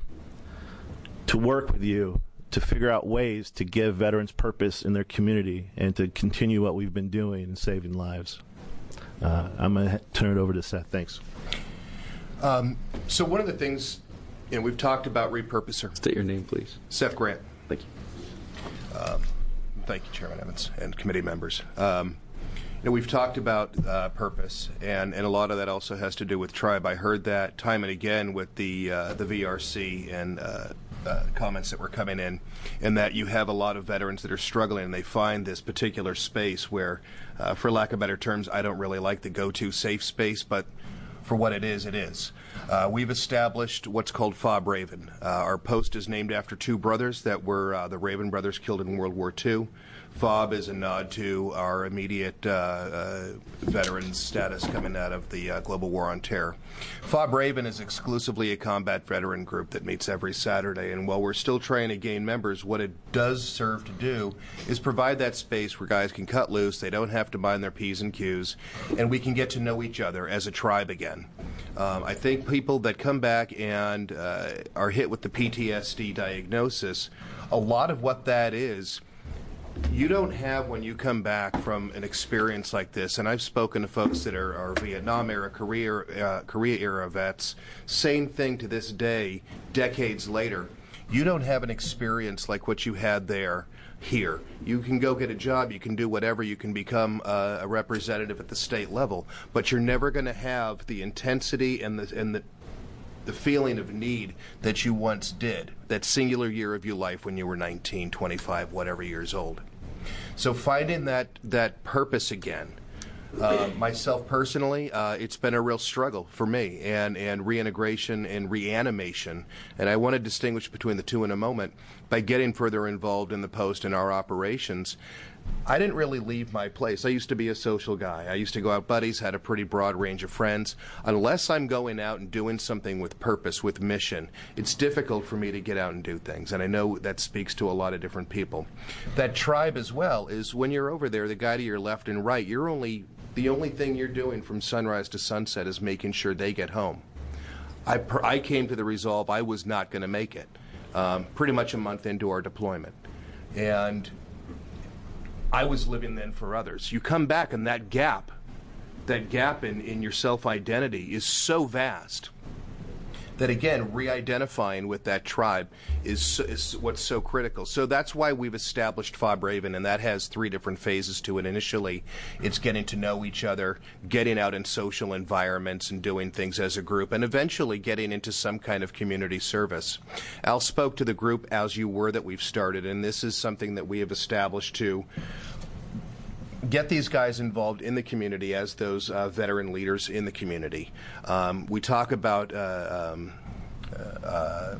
to work with you to figure out ways to give veterans purpose in their community and to continue what we've been doing and saving lives. Uh, I'm going to turn it over to Seth. Thanks. Um, so one of the things, you know, we've talked about repurposer. State your name, please. Seth Grant. Thank you. Um, thank you, Chairman Evans and committee members. Um, you know, we've talked about uh, purpose, and, and a lot of that also has to do with tribe. I heard that time and again with the uh, the V R C and uh, Uh, comments that were coming in, and that you have a lot of veterans that are struggling and they find this particular space where, uh, for lack of better terms, I don't really like the go-to safe space, but for what it is, it is. Uh, we've established what's called Fob Raven. Uh, our post is named after two brothers that were uh, the Raven brothers killed in World War Two. Fob is a nod to our immediate uh, uh, veterans status coming out of the uh, global war on terror. Fob Raven is exclusively a combat veteran group that meets every Saturday, and while we're still trying to gain members, what it does serve to do is provide that space where guys can cut loose, they don't have to mind their P's and Q's, and we can get to know each other as a tribe again. Um, I think people that come back and uh, are hit with the P T S D diagnosis, a lot of what that is, you don't have when you come back from an experience like this, and I've spoken to folks that are, are Vietnam-era, Korea, uh, Korea-era vets, same thing to this day, decades later. You don't have an experience like what you had there here. You can go get a job, you can do whatever, you can become uh, a representative at the state level, but you're never going to have the intensity and the and the the feeling of need that you once did, that singular year of your life when you were nineteen, twenty-five, whatever years old. So finding that, that purpose again, uh, myself personally, uh, it's been a real struggle for me, and, and reintegration and reanimation, and I want to distinguish between the two in a moment. By getting further involved in the post and our operations, I didn't really leave my place. I used to be a social guy. I used to go out buddies, had a pretty broad range of friends. Unless I'm going out and doing something with purpose, with mission, it's difficult for me to get out and do things. And I know that speaks to a lot of different people. That tribe as well is when you're over there, the guy to your left and right, you're only, the only thing you're doing from sunrise to sunset is making sure they get home. I, per, I came to the resolve I was not going to make it, um, pretty much a month into our deployment. And I was living then for others. You come back and that gap, that gap in, in your self-identity is so vast that, again, re-identifying with that tribe is, is what's so critical. So that's why we've established Fob Raven, and that has three different phases to it. Initially, it's getting to know each other, getting out in social environments and doing things as a group, and eventually getting into some kind of community service. Al spoke to the group As You Were that we've started, and this is something that we have established to get these guys involved in the community as those uh, veteran leaders in the community. Um, we talk about uh, um, uh,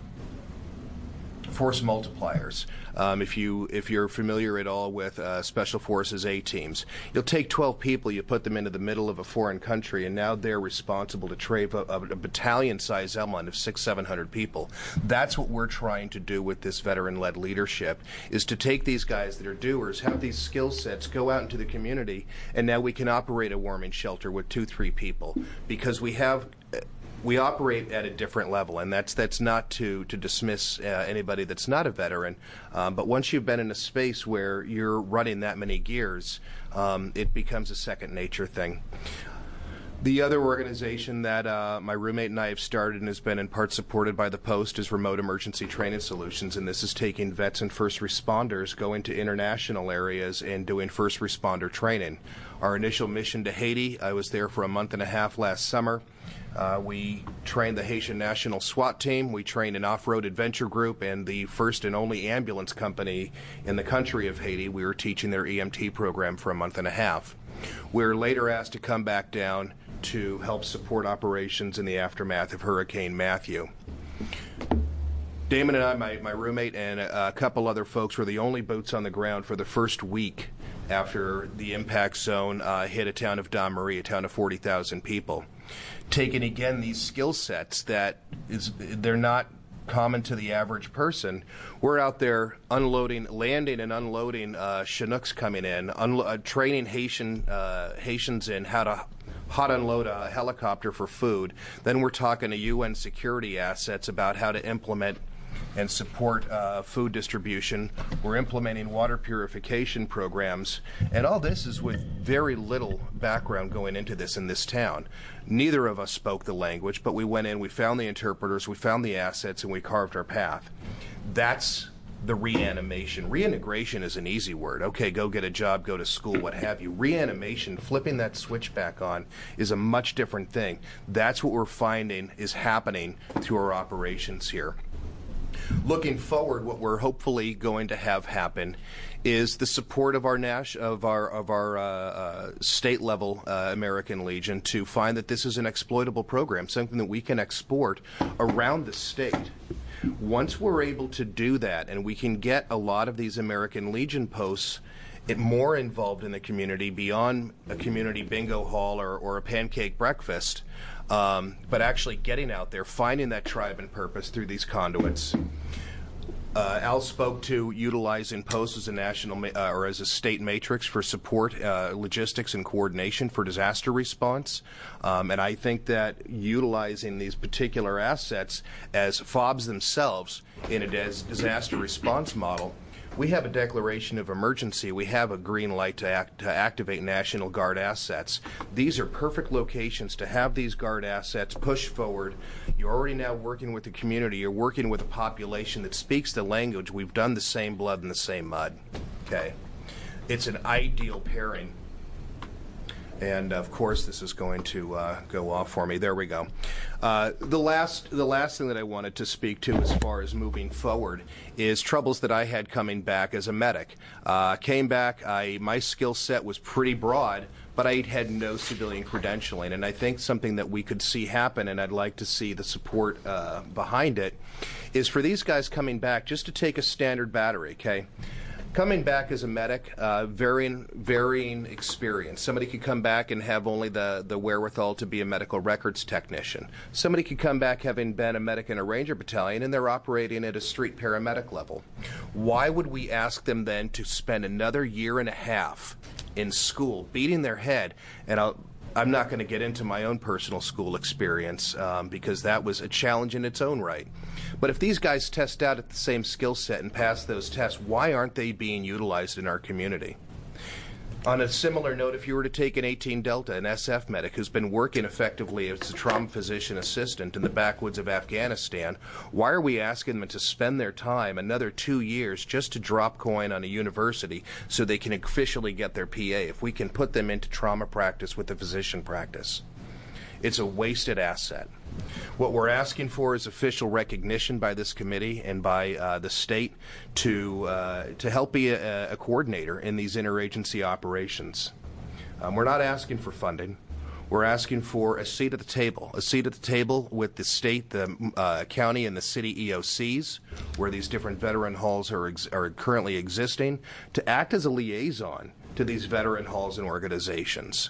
force multipliers. Um, if you if you're familiar at all with uh, Special Forces A teams, you'll take twelve people, you put them into the middle of a foreign country, and now they're responsible to trade a, a battalion-sized element of six, seven hundred people. That's what we're trying to do with this veteran-led leadership: is to take these guys that are doers, have these skill sets, go out into the community, and now we can operate a warming shelter with two, three people because we have. We operate at a different level, and that's that's not to to dismiss uh, anybody that's not a veteran. Um, but once you've been in a space where you're running that many gears, um, it becomes a second nature thing. The other organization that uh, my roommate and I have started and has been in part supported by the Post is Remote Emergency Training Solutions, and this is taking vets and first responders going to international areas and doing first responder training. Our initial mission to Haiti, I was there for a month and a half last summer. Uh, we trained the Haitian National SWAT Team. We trained an off-road adventure group and the first and only ambulance company in the country of Haiti. We were teaching their E M T program for a month and a half. We were later asked to come back down to help support operations in the aftermath of Hurricane Matthew. Damon and I, my, my roommate, and a, a couple other folks were the only boots on the ground for the first week after the impact zone uh, hit a town of Don Marie, a town of forty thousand people. Taking again these skill sets that is they're not common to the average person. We're out there unloading, landing and unloading uh, Chinooks coming in, unlo- uh, training Haitian uh, Haitians in how to hot unload a helicopter for food. Then we're talking to U N security assets about how to implement and support uh, food distribution. We're implementing water purification programs. And all this is with very little background going into this in this town. Neither of us spoke the language, but we went in, we found the interpreters, we found the assets, and we carved our path. That's the reanimation. Reintegration is an easy word. Okay, go get a job, go to school, what have you. Reanimation, flipping that switch back on, is a much different thing. That's what we're finding is happening through our operations here. Looking forward, what we're hopefully going to have happen is the support of our Nash, of our of our uh, uh, state level uh, American Legion to find that this is an exploitable program, something that we can export around the state. Once we're able to do that, and we can get a lot of these American Legion posts it more involved in the community beyond a community bingo hall or, or a pancake breakfast, um, but actually getting out there, finding that tribe and purpose through these conduits. Uh, Al spoke to utilizing posts as a national ma- uh, or as a state matrix for support, uh, logistics, and coordination for disaster response. Um, and I think that utilizing these particular assets as F O Bs themselves in a dis- disaster response model, we have a declaration of emergency. We have a green light to, act, to activate National Guard assets. These are perfect locations to have these Guard assets push forward. You're already now working with the community. You're working with a population that speaks the language. We've done the same blood and the same mud. Okay, it's an ideal pairing. And of course, this is going to uh, go off for me. There we go. Uh, the last, the last thing that I wanted to speak to, as far as moving forward, is troubles that I had coming back as a medic. Uh, came back. I my skill set was pretty broad, but I had no civilian credentialing. And I think something that we could see happen, and I'd like to see the support uh, behind it, is for these guys coming back just to take a standard battery. Okay. Coming back as a medic, uh, varying varying experience. Somebody could come back and have only the, the wherewithal to be a medical records technician. Somebody could come back having been a medic in a ranger battalion and they're operating at a street paramedic level. Why would we ask them then to spend another year and a half in school beating their head? And I'll, I'm not going to get into my own personal school experience um, because that was a challenge in its own right. But if these guys test out at the same skill set and pass those tests, why aren't they being utilized in our community? On a similar note, if you were to take an eighteen Delta, an S F medic who's been working effectively as a trauma physician assistant in the backwoods of Afghanistan, why are we asking them to spend their time another two years just to drop coin on a university so they can officially get their P A if we can put them into trauma practice with a physician practice? It's a wasted asset. What we're asking for is official recognition by this committee and by uh, the state to uh, to help be a, a coordinator in these interagency operations. Um, we're not asking for funding. We're asking for a seat at the table, a seat at the table with the state, the uh, county, and the city E O Cs, where these different veteran halls are, ex- are currently existing, to act as a liaison to these veteran halls and organizations.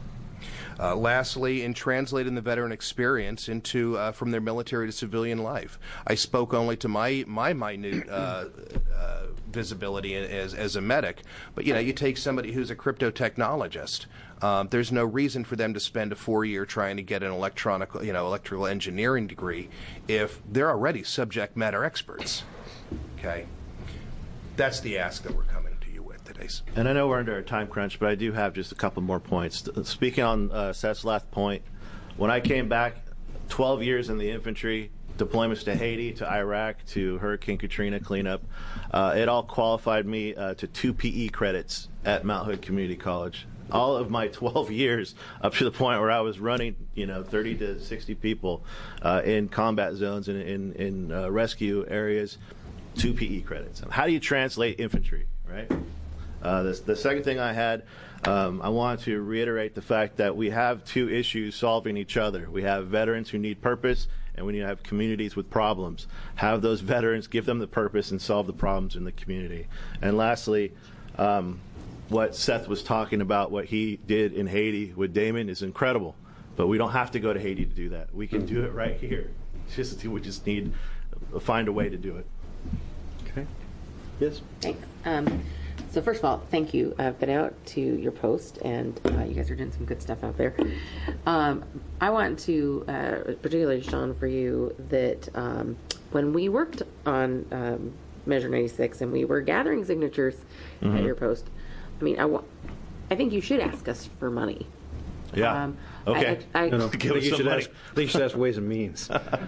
Uh, lastly, in translating the veteran experience into uh, from their military to civilian life, I spoke only to my my minute uh, uh, visibility as as a medic. But you know, you take somebody who's a crypto technologist. Um, there's no reason for them to spend a four year trying to get an electronic, you know, electrical engineering degree if they're already subject matter experts. Okay, that's the ask that we're coming to you with today. space. And I know we're under a time crunch, but I do have just a couple more points. Speaking on uh, Seth's last point, when I came back, twelve years in the infantry, deployments to Haiti, to Iraq, to Hurricane Katrina cleanup, uh, it all qualified me uh, to two P E credits at Mount Hood Community College. All of my twelve years, up to the point where I was running, you know, thirty to sixty people uh, in combat zones and in, in uh, rescue areas, two P E credits. How do you translate infantry, right? Uh, the, the second thing I had, um, I wanted to reiterate the fact that we have two issues solving each other. We have veterans who need purpose, and we need to have communities with problems. Have those veterans, give them the purpose, and solve the problems in the community. And lastly, um, what Seth was talking about, what he did in Haiti with Damon is incredible. But we don't have to go to Haiti to do that. We can do it right here. It's just, we just need to find a way to do it. Okay. Yes? Thanks. Um, so first of all, thank you. I've been out to your post, and uh, you guys are doing some good stuff out there. Um, I want to, uh, particularly, Sean, for you, that um, when we worked on um, Measure ninety-six and we were gathering signatures mm-hmm. at your post, I mean, I, wa- I think you should ask us for money. Yeah. Um, okay. I, I, no, no. I think you should ask. I think you should ask Ways and Means.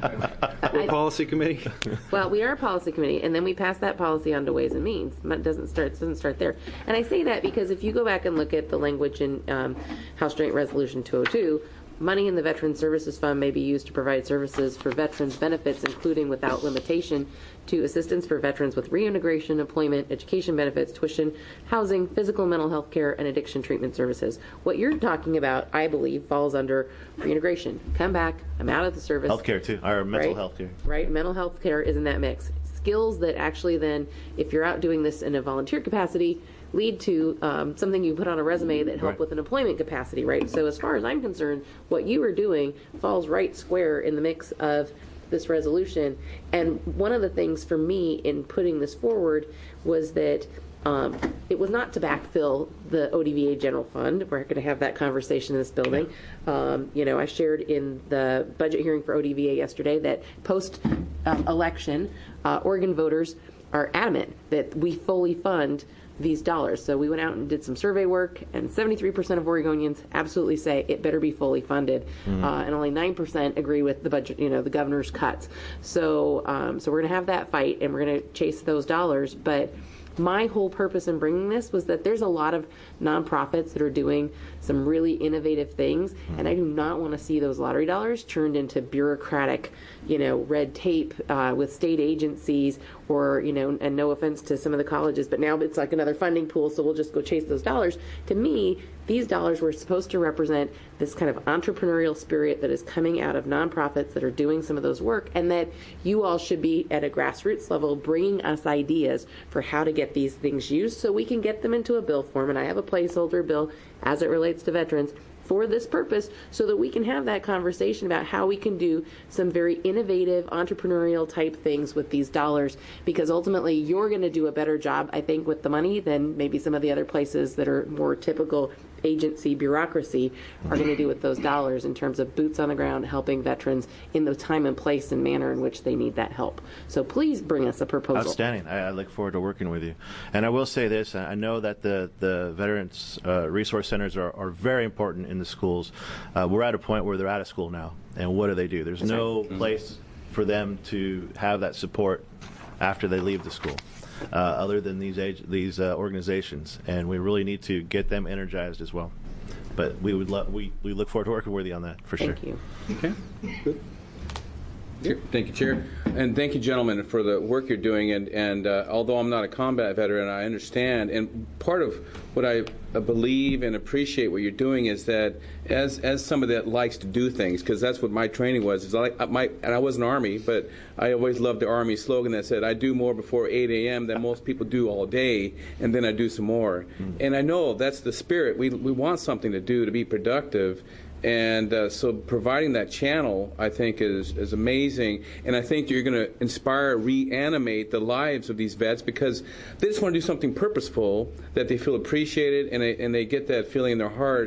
We're policy committee. Well, we are a policy committee, and then we pass that policy on to Ways and Means. It doesn't start doesn't start there. And I say that because if you go back and look at the language in um, House Joint Resolution two oh two, money in the Veteran Services Fund may be used to provide services for veterans' benefits, including without limitation to assistance for veterans with reintegration, employment, education benefits, tuition, housing, physical mental health care, and addiction treatment services. What you're talking about, I believe, falls under reintegration. Come back, I'm out of the service. Healthcare too, or mental right? health care. Right, mental health care is in that mix. Skills that actually then, if you're out doing this in a volunteer capacity, lead to um, something you put on a resume that help right. with an employment capacity, right? So as far as I'm concerned, what you are doing falls right square in the mix of this resolution. And one of the things for me in putting this forward was that um, it was not to backfill the O D V A general fund. We're going to have that conversation in this building. Um, you know, I shared in the budget hearing for O D V A yesterday that post-election, uh, Oregon voters are adamant that we fully fund these dollars. So we went out and did some survey work, and seventy-three percent of Oregonians absolutely say it better be fully funded, mm-hmm. uh, and only nine percent agree with the budget, you know, the governor's cuts. So, um, so we're going to have that fight, and we're going to chase those dollars. But my whole purpose in bringing this was that there's a lot of nonprofits that are doing some really innovative things, mm-hmm. and I do not want to see those lottery dollars turned into bureaucratic, you know, red tape uh, with state agencies, or, you know, and no offense to some of the colleges, but now it's like another funding pool, so we'll just go chase those dollars. To me, these dollars were supposed to represent this kind of entrepreneurial spirit that is coming out of nonprofits that are doing some of those work, and that you all should be at a grassroots level bringing us ideas for how to get these things used so we can get them into a bill form. And I have a placeholder bill as it relates to veterans for this purpose, so that we can have that conversation about how we can do some very innovative entrepreneurial type things with these dollars, because ultimately you're going to do a better job, I think, with the money than maybe some of the other places that are more typical agency bureaucracy are going to do with those dollars in terms of boots on the ground helping veterans in the time and place and manner in which they need that help. So please bring us a proposal. Outstanding. I, I look forward to working with you. And I will say this, I know that the, the Veterans uh, Resource Centers are, are very important in the schools. Uh, we're at a point where they're out of school now, and what do they do? There's That's no right. place for them to have that support after they leave the school. Uh, other than these age, these uh, organizations, and we really need to get them energized as well. But we would lo- we we look forward to working with you on that for Thank sure. you. Okay, good. Thank you, Chair. And thank you, gentlemen, for the work you're doing. And, and uh, although I'm not a combat veteran, I understand. And part of what I believe and appreciate what you're doing is that as as somebody that likes to do things, because that's what my training was. Is I, my, and I was an Army, but I always loved the Army slogan that said, I do more before eight a.m. than most people do all day, and then I do some more. Mm. And I know that's the spirit. We, we want something to do to be productive. And uh, so providing that channel, I think, is, is amazing. And I think you're going to inspire, reanimate the lives of these vets, because they just want to do something purposeful, that they feel appreciated, and they, and they get that feeling in their heart.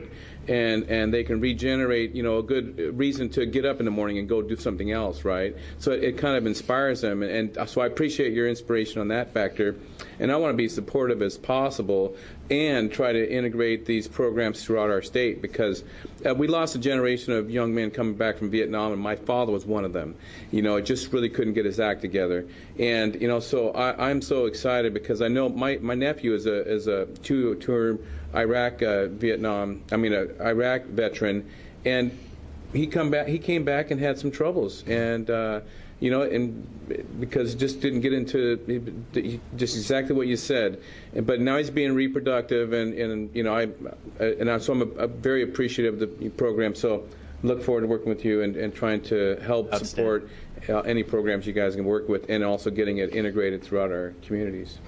and and they can regenerate, you know, a good reason to get up in the morning and go do something else, right? So it, it kind of inspires them, and, and so I appreciate your inspiration on that factor, and I want to be supportive as possible and try to integrate these programs throughout our state, because uh, we lost a generation of young men coming back from Vietnam, and my father was one of them. You know, just really couldn't get his act together, and you know, so I, I'm so excited because I know my, my nephew is a is a two-term Iraq uh, Vietnam I mean a Iraq veteran, and he come back he came back and had some troubles, and uh, you know, and because just didn't get into just exactly what you said, but now he's being reproductive, and, and you know, I and I, so I'm a, a very appreciative of the program. So look forward to working with you and, and trying to help support uh, any programs you guys can work with, and also getting it integrated throughout our communities.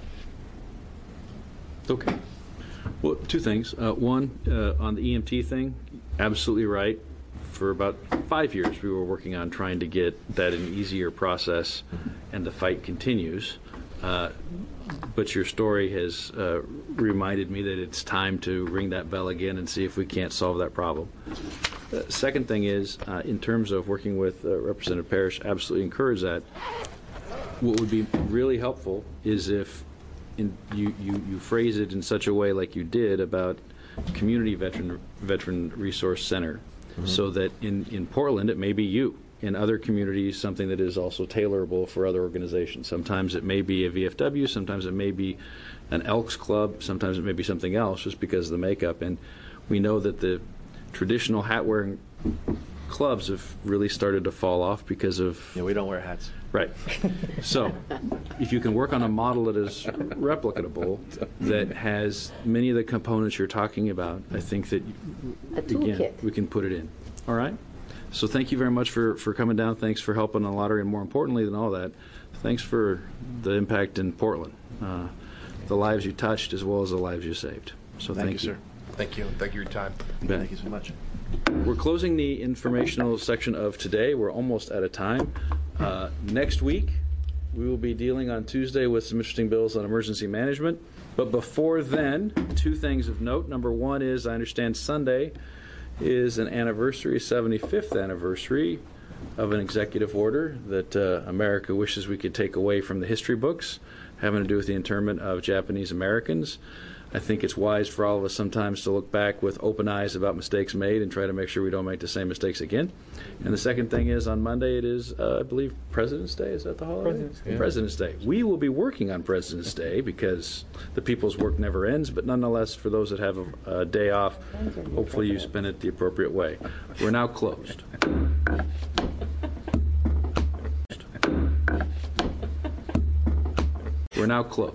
Okay. Well, two things. Uh, one, uh, on the E M T thing, absolutely right. For about five years, we were working on trying to get that an easier process, and the fight continues. Uh, but your story has uh, reminded me that it's time to ring that bell again and see if we can't solve that problem. Uh, second thing is, uh, in terms of working with uh, Representative Parrish, absolutely encourage that. What would be really helpful is if in, you, you, you phrase it in such a way like you did about Community Veteran, Veteran Resource Center. Mm-hmm. So that in, in Portland, it may be you. In other communities, something that is also tailorable for other organizations. Sometimes it may be a V F W, sometimes it may be an Elks Club, sometimes it may be something else, just because of the makeup. And we know that the traditional hat-wearing clubs have really started to fall off because of... Yeah, we don't wear hats. Right. So if you can work on a model that is replicable, that has many of the components you're talking about, I think that, again, we can put it in. All right? So thank you very much for, for coming down. Thanks for helping the lottery. And more importantly than all that, thanks for the impact in Portland, uh, the lives you touched as well as the lives you saved. So thank, thank you, sir. Thank you. Thank you for your time. Ben. Thank you so much. We're closing the informational section of today. We're almost out of time. Uh, next week, we will be dealing on Tuesday with some interesting bills on emergency management. But before then, two things of note. Number one is, I understand Sunday is an anniversary, seventy-fifth anniversary of an executive order that uh, America wishes we could take away from the history books, having to do with the internment of Japanese Americans. I think it's wise for all of us sometimes to look back with open eyes about mistakes made and try to make sure we don't make the same mistakes again. And the second thing is, on Monday it is, uh, I believe, President's Day. Is that the holiday? President's Day. Yeah. President's Day. We will be working on President's Day because the people's work never ends, but nonetheless, for those that have a, a day off, hopefully you spend it the appropriate way. We're now closed. We're now closed.